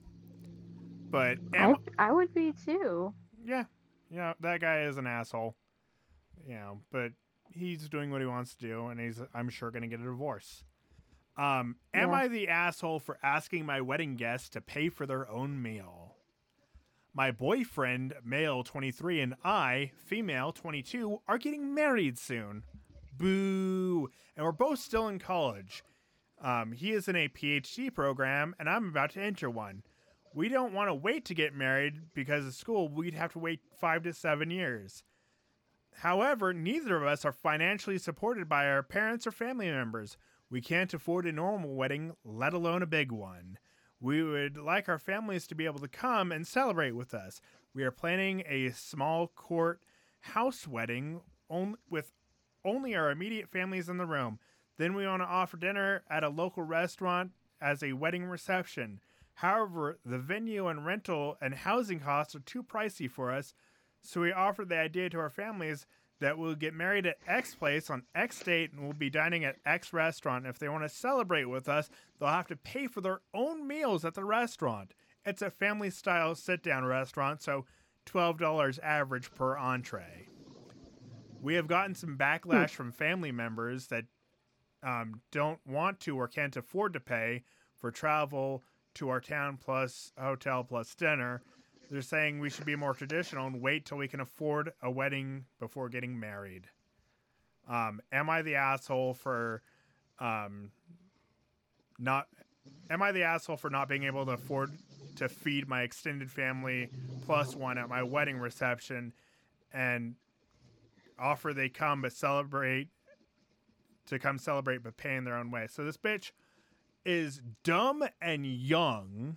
But, I, Emma, I would be too. yeah, you know, that guy is an asshole. You know, but he's doing what he wants to do, and he's, I'm sure, going to get a divorce. Um, am Yeah. I the asshole for asking my wedding guests to pay for their own meal? My boyfriend, male twenty-three, and I, female twenty-two, are getting married soon. Boo! And we're both still in college. Um, he is in a P H D program, and I'm about to enter one. We don't want to wait to get married because of school. We'd have to wait five to seven years. However, neither of us are financially supported by our parents or family members. We can't afford a normal wedding, let alone a big one. We would like our families to be able to come and celebrate with us. We are planning a small court house wedding on, with only our immediate families in the room. Then we want to offer dinner at a local restaurant as a wedding reception. However, the venue and rental and housing costs are too pricey for us, so we offer the idea to our families that we'll get married at X place on X date and we'll be dining at X restaurant. If they want to celebrate with us, they'll have to pay for their own meals at the restaurant. It's a family-style sit-down restaurant, so twelve dollars average per entree. We have gotten some backlash from family members that um, don't want to or can't afford to pay for travel to our town plus hotel plus dinner. They're saying we should be more traditional and wait till we can afford a wedding before getting married. Um, am I the asshole for um, not? Am I the asshole for not being able to afford to feed my extended family plus one at my wedding reception and offer they come but celebrate to come celebrate but pay in their own way? So this bitch is dumb and young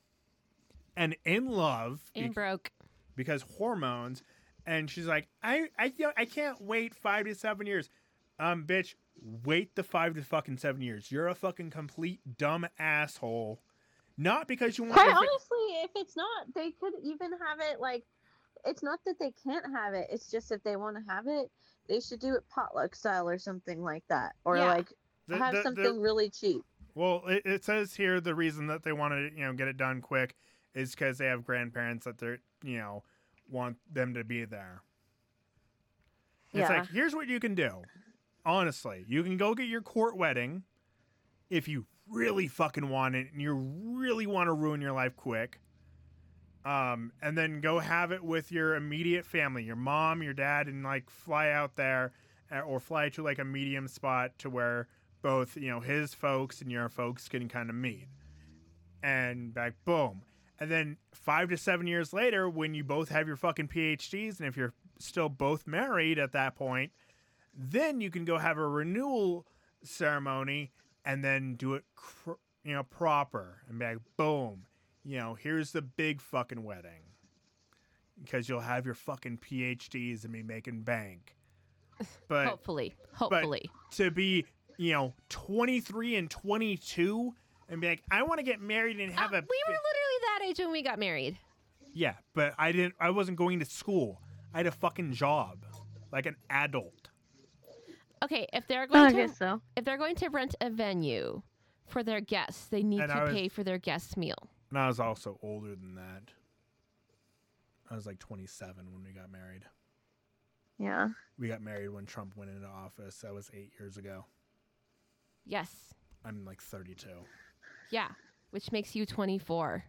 and in love And bec- broke. because hormones, and she's like, I I I can't wait five to seven years. Um, bitch, wait the five to fucking seven years. You're a fucking complete dumb asshole. Not because you want. Quite your fa- honestly, if it's not, they could even have it like. It's not that they can't have it. It's just if they want to have it, they should do it potluck style or something like that, or Yeah. like the- have the- the- something really cheap. Well, it, it says here the reason that they want to, you know, get it done quick is because they have grandparents that they're, you know, want them to be there. It's Yeah. like, here's what you can do. honestly, you can go get your court wedding if you really fucking want it and you really want to ruin your life quick. Um, and then go have it with your immediate family, your mom, your dad, and like fly out there uh, or fly to like a medium spot to where both, you know, his folks and your folks can kind of meet. And back, boom. And then five to seven years later, when you both have your fucking P H Ds, and if you're still both married at that point, then you can go have a renewal ceremony and then do it, cr- you know, proper. And be like, boom, you know, here's the big fucking wedding. Because you'll have your fucking P H Ds and be making bank. But hopefully, hopefully. But to be, you know, twenty-three and twenty-two and be like, I want to get married and have Uh, a... we were literally that age when we got married. Yeah, but I didn't. I wasn't going to school. I had a fucking job, like an adult. Okay, if they're I going to guess so. if they're going to rent a venue for their guests, they need And to I was- pay for their guest meal. And I was also older than that. I was like twenty-seven when we got married. Yeah. We got married when Trump went into office. That was eight years ago. Yes. I'm like thirty-two. Yeah, which makes you twenty-four.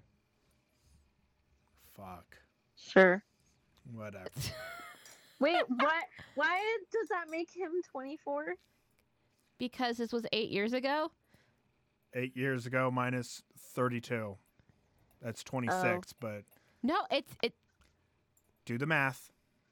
Fuck. Sure. Whatever. Wait, what? Why does that make him twenty-four? Because this was eight years ago. Eight years ago minus thirty-two. That's twenty-six, but No, it's it. do the math.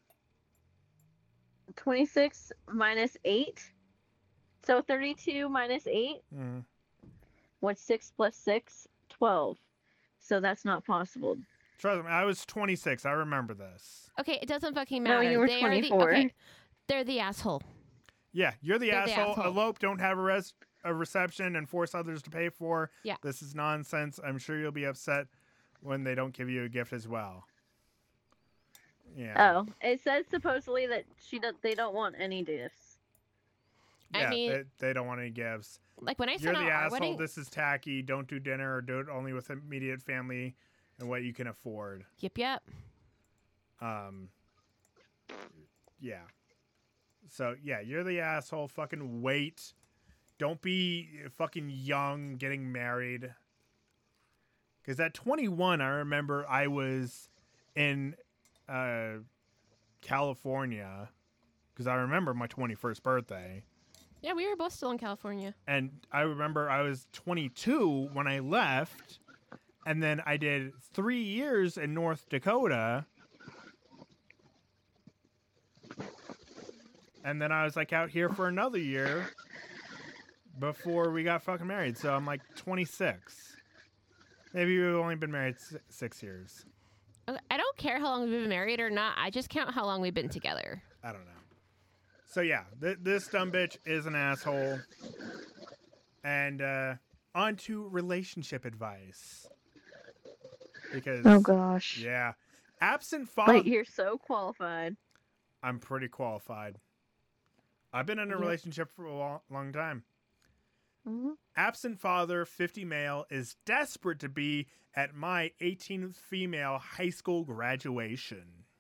twenty-six minus eight. So thirty-two minus eight. Mm. What's six plus six? twelve. So that's not possible. Trust me, I was twenty-six. I remember this. Okay, it doesn't fucking No, matter. you were They are the- twenty-four. okay, they're the asshole. Yeah, you're the They're the asshole. asshole. Elope, don't have a, res- a reception and force others to pay for. Yeah. This is nonsense. I'm sure you'll be upset when they don't give you a gift as well. Yeah. Oh, it says supposedly that she do- they don't want any gifts. I Yeah, mean- they, they don't want any gifts. Like when I You're sent the out our asshole. wedding. This is tacky. Don't do dinner or do it only with immediate family and what you can afford. Yep, yep. Um. Yeah. So, yeah, you're the asshole. Fucking wait. Don't be fucking young getting married. Because at twenty-one, I remember I was in uh, California. Because I remember my twenty-first birthday. Yeah, we were both still in California. And I remember I was twenty-two when I left. And then I did three years in North Dakota. And then I was like out here for another year before we got fucking married. So I'm like twenty-six. Maybe we've only been married s- six years. Okay, I don't care how long we've been married or not. I just count how long we've been together. I don't know. So yeah, th- this dumb bitch is an asshole. And uh, on to relationship advice. Because, Oh gosh. yeah, absent father. Like you're so qualified. I'm pretty qualified. I've been in a Yep. relationship for a long, long time. hmm Absent father, fifty male, is desperate to be at my eighteen female high school graduation.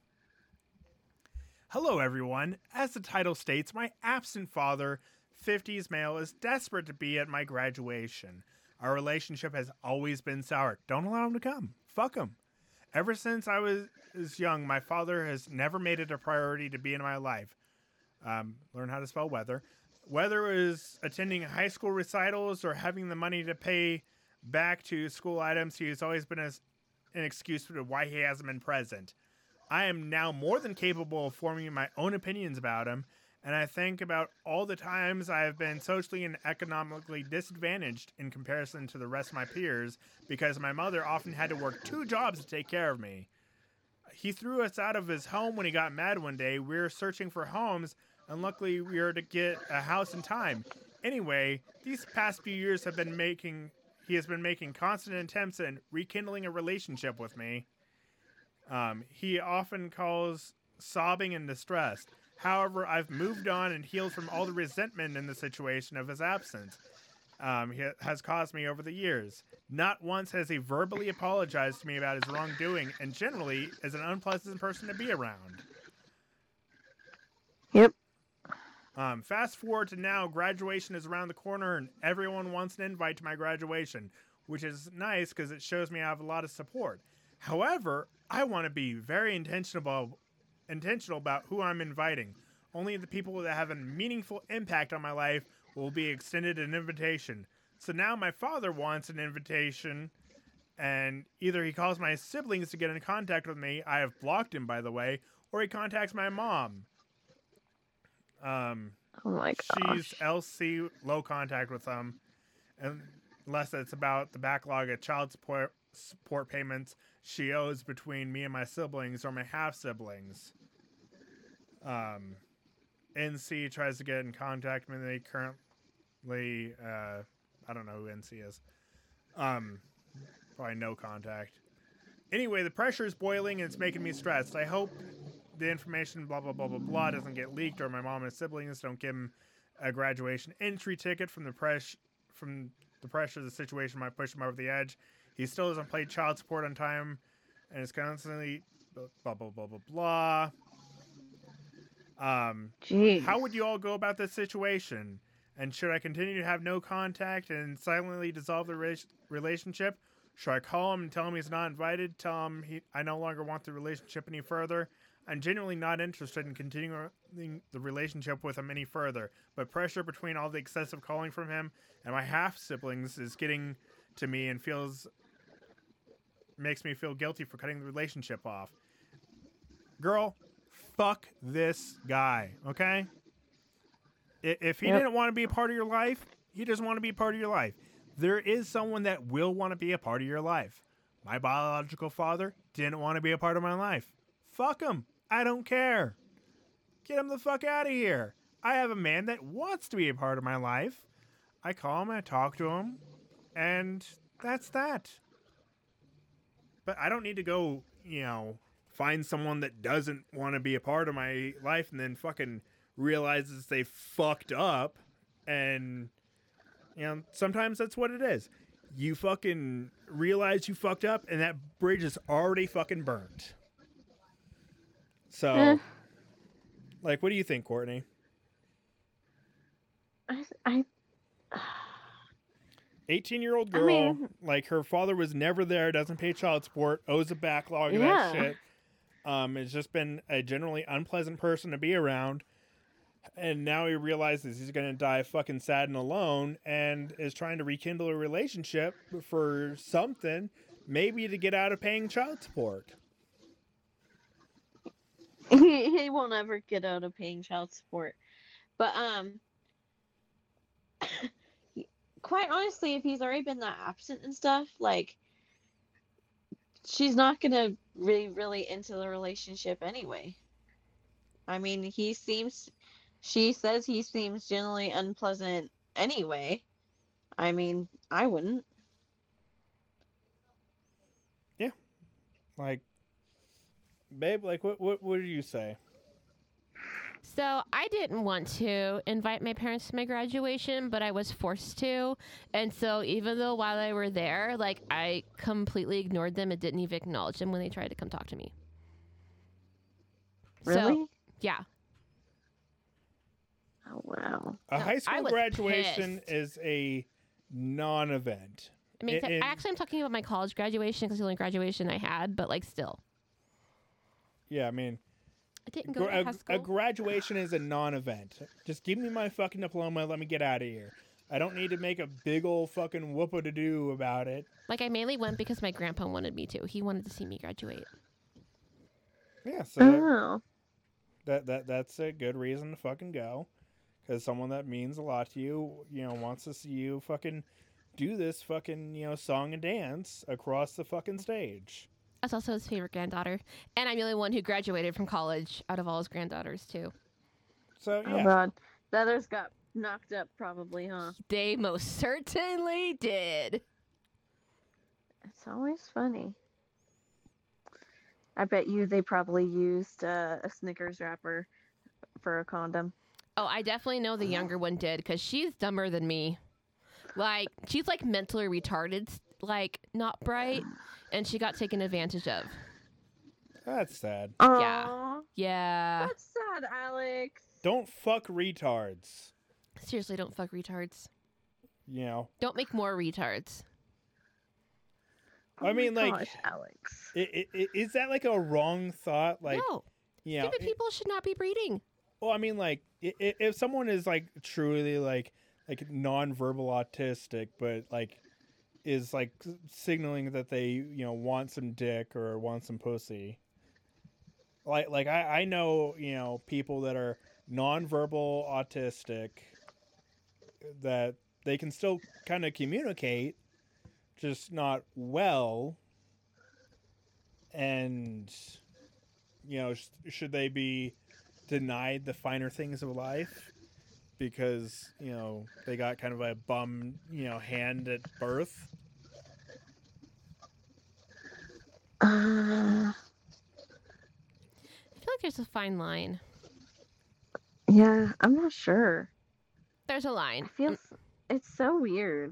Hello, everyone. As the title states, my absent father, fifties male, is desperate to be at my graduation. Our relationship has always been sour. Don't allow him to come. Fuck him. Ever since I was, was young, my father has never made it a priority to be in my life. Um, learn how to spell weather. Whether it was attending high school recitals or having the money to pay back to school items, he has always been a, an excuse for why he hasn't been present. I am now more than capable of forming my own opinions about him, and I think about all the times I have been socially and economically disadvantaged in comparison to the rest of my peers because my mother often had to work two jobs to take care of me. He threw us out of his home when he got mad one day. We were searching for homes, and luckily we were to get a house in time. Anyway, these past few years have been making, he has been making constant attempts at rekindling a relationship with me. Um, he often calls sobbing and distressed. However, I've moved on and healed from all the resentment in the situation of his absence. Um, he has caused me over the years. Not once has he verbally apologized to me about his wrongdoing, and generally is an unpleasant person to be around. Yep. Um, fast forward to now, graduation is around the corner, and everyone wants an invite to my graduation, which is nice because it shows me I have a lot of support. However, I want to be very intentional about, intentional about who I'm inviting. Only the people that have a meaningful impact on my life will be extended an invitation. So now my father wants an invitation, and either he calls my siblings to get in contact with me, I have blocked him, by the way, or he contacts my mom. Um, Oh my gosh. she's L C, low contact with them, unless it's about the backlog of child support support payments she owes between me and my siblings or my half siblings. Um, N C tries to get in contact with me currently. Uh, I don't know who N C is. Um, probably no contact. Anyway, the pressure is boiling and it's making me stressed. I hope the information blah blah blah blah blah doesn't get leaked, or my mom and siblings don't give him a graduation entry ticket from the press from the pressure of the situation might push him over the edge. He still doesn't pay child support on time and is constantly blah blah blah blah blah. Um, Jeez. how would you all go about this situation? And should I continue to have no contact and silently dissolve the re- relationship? Should I call him and tell him he's not invited? Tell him he, I no longer want the relationship any further? I'm genuinely not interested in continuing the relationship with him any further, but pressure between all the excessive calling from him and my half-siblings is getting to me and feels makes me feel guilty for cutting the relationship off. Girl, fuck this guy, okay? I- If he Yep. didn't want to be a part of your life, he doesn't want to be a part of your life. There is someone that will want to be a part of your life. My biological father didn't want to be a part of my life. Fuck him. I don't care. Get him the fuck out of here. I have a man that wants to be a part of my life. I call him, I talk to him, and that's that. But I don't need to go, you know, find someone that doesn't want to be a part of my life and then fucking realizes they fucked up. And, you know, sometimes that's what it is. You fucking realize you fucked up and that bridge is already fucking burnt. So, Eh. like, what do you think, Courtney? I, I, eighteen-year-old I girl, mean- like, her father was never there, doesn't pay child support, owes a backlog of Yeah. that shit. Um, has just been a generally unpleasant person to be around. And now he realizes he's going to die fucking sad and alone and is trying to rekindle a relationship for something, maybe to get out of paying child support. he, he won't ever get out of paying child support. But, um, quite honestly, if he's already been that absent and stuff, like, she's not gonna be really into the relationship anyway. I mean, he seems, she says he seems generally unpleasant anyway. I mean, I wouldn't. Like, babe, like, what, what, what do you say? So I didn't want to invite my parents to my graduation, but I was forced to. And so even though while they were there, like, I completely ignored them and didn't even acknowledge them when they tried to come talk to me. Really? So, yeah. Oh, wow. A No, high I school was graduation pissed. is a non-event. I mean, I- te- in- actually, I'm talking about my college graduation because it's the only graduation I had, but, like, still. Yeah, I mean, I didn't go gra- to high a, a school. graduation is a non-event. Just give me my fucking diploma, let me get out of here. I don't need to make a big old fucking whoop-a-to-do about it. Like, I mainly went because my grandpa wanted me to. He wanted to see me graduate. Yeah, so Oh. that, that that's a good reason to fucking go. Because someone that means a lot to you, you know, wants to see you fucking do this fucking, you know, song and dance across the fucking stage. That's also his favorite granddaughter. And I'm the only one who graduated from college out of all his granddaughters, too. So, Oh, yeah. God. The others got knocked up, probably, huh? They most certainly did. It's always funny. I bet you they probably used uh, a Snickers wrapper for a condom. Oh, I definitely know the younger one did because she's dumber than me. Like, she's like mentally retarded, like not bright, and she got taken advantage of. That's sad. Aw, Yeah. That's sad, Alex. don't fuck retards. Seriously, don't fuck retards. You know. Don't make more retards. Oh I mean, my like, gosh, Alex. i i is that like a wrong thought? Like, no. you know, Stupid people should not be breeding. well, I mean, like, i- i- if someone is like truly like like non-verbal autistic, but like is like signaling that they you know want some dick or want some pussy, like like I I know you know people that are non-verbal autistic that they can still kind of communicate, just not well, and you know sh- should they be denied the finer things of life because you know they got kind of a bum you know hand at birth? Uh, I feel like there's a fine line. yeah, I'm not sure. There's a I line. feel s- it's so weird.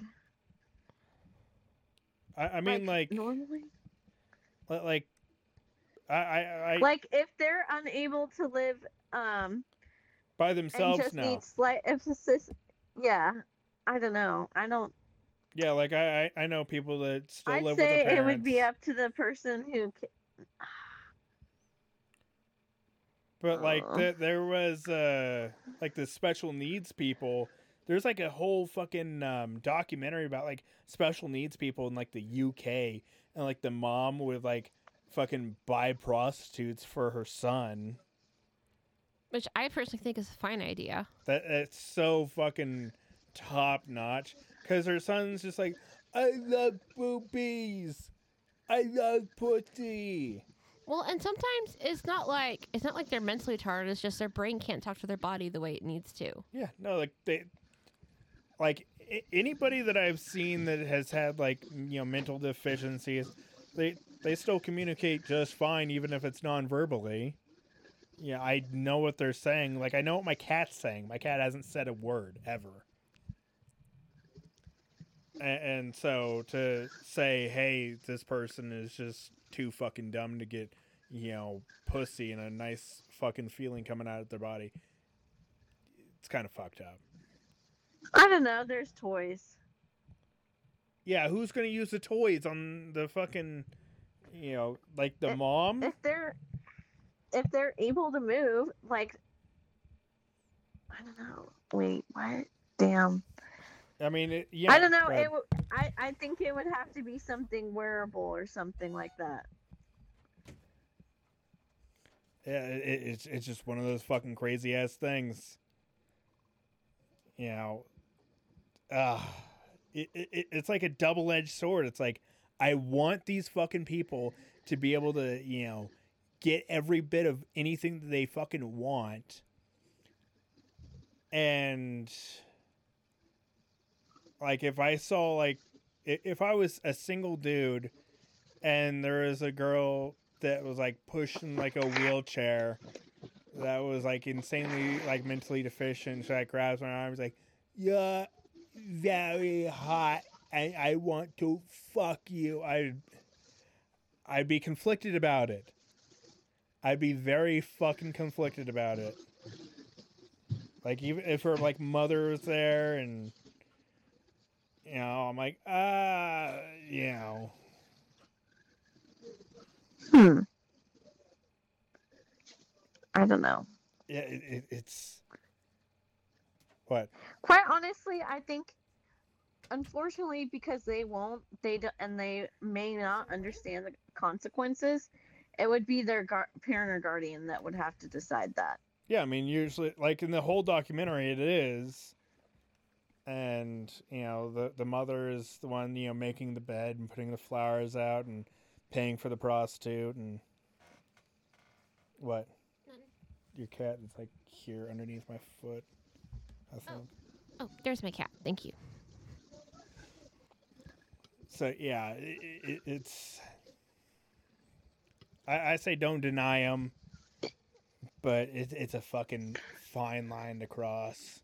I, I mean, like, normally, li- like, I, I, I like if they're unable to live, um, by and themselves just now. need slight emphasis. Yeah, I don't know. I don't. Yeah, like I, I I know people that still I'd live say with their it would be parents. up to the person who. ca- But like Aw. the, there was uh like the special needs people. There's like a whole fucking um, documentary about like special needs people in like the U K, and like the mom would like fucking buy prostitutes for her son. Which I personally think is a fine idea. That it's so fucking top notch because her son's just like, I love boobies, I love pussy. Well, and sometimes it's not like it's not like they're mentally retarded. It's just their brain can't talk to their body the way it needs to. Yeah, no, like they, like a- anybody that I've seen that has had like you know mental deficiencies, they they still communicate just fine, even if it's non-verbally. Yeah, I know what they're saying. Like I know what my cat's saying. My cat hasn't said a word ever. And, and so to say, hey, this person is just too fucking dumb to get, you know, pussy and a nice fucking feeling coming out of their body, it's kind of fucked up. I don't know. There's toys. Yeah, who's gonna use the toys on the fucking, you know, like the If- mom? If they're if they're able to move, like I don't know. Wait, what? Damn. I mean, it, yeah. I don't know. but- It. W- I. I think it would have to be something wearable or something like that. Yeah, it, it's it's just one of those fucking crazy ass things. You know, uh, it, it it's like a double edged sword. It's like I want these fucking people to be able to you know get every bit of anything that they fucking want, and like if I saw like i- if I was a single dude and there was a girl that was like pushing like a wheelchair that was like insanely like mentally deficient. So I grabs my arms like, you're very hot and I want to fuck you. I'd I'd be conflicted about it. I'd be very fucking conflicted about it. Like even if her like mother was there and you know, I'm like, ah, uh, you know. Hmm. I don't know. Yeah, it, it, it's what? Quite honestly, I think, unfortunately, because they won't, they do, and they may not understand the consequences. It would be their gar- parent or guardian that would have to decide that. Yeah, I mean, usually, like in the whole documentary, it is, and you know, the the mother is the one you know making the bed and putting the flowers out and paying for the prostitute and what? None. Your cat is like here underneath my foot. I think. Oh, there's my cat. Thank you. So yeah, it, it, it's. I, I say don't deny them, but it, it's a fucking fine line to cross.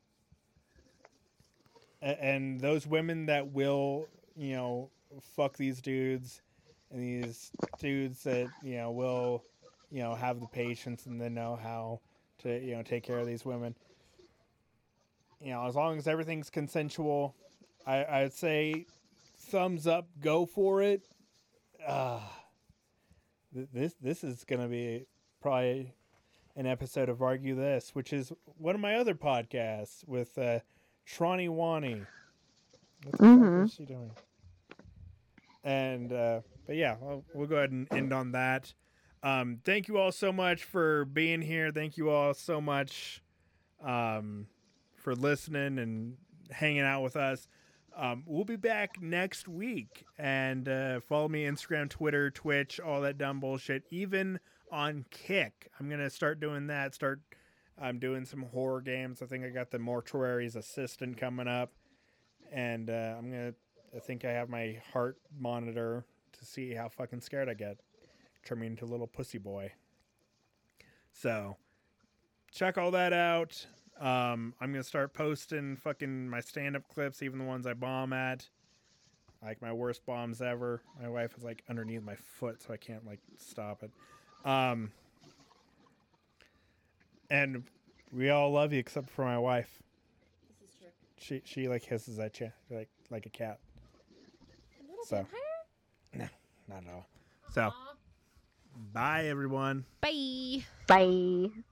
A- And those women that will, you know, fuck these dudes, and these dudes that you know will, you know, have the patience and then know how to, you know, take care of these women. You know, as long as everything's consensual, I, I'd say thumbs up, go for it. Uh, th- this this is going to be probably an episode of Argue This, which is one of my other podcasts with uh, Tronny Wani. What the Mhm. fuck is she doing? And, uh, but yeah, we'll, we'll go ahead and end on that. Um, thank you all so much for being here. Thank you all so much um, for listening and hanging out with us. Um, we'll be back next week. And uh, follow me Instagram, Twitter, Twitch, all that dumb bullshit. Even on Kick. I'm going to start doing that. Start um, doing some horror games. I think I got the Mortuary's Assistant coming up. And uh, I'm going to, I think I have my heart monitor to see how fucking scared I get. Turn me into a little pussy boy. So, check all that out. Um, I'm going to start posting fucking my stand-up clips, even the ones I bomb at. Like my worst bombs ever. My wife is like underneath my foot, so I can't like stop it. Um, and we all love you except for my wife. This is true. She she like hisses at you like like a cat. A little So. vampire? Not at all. So, bye everyone. Bye. Bye.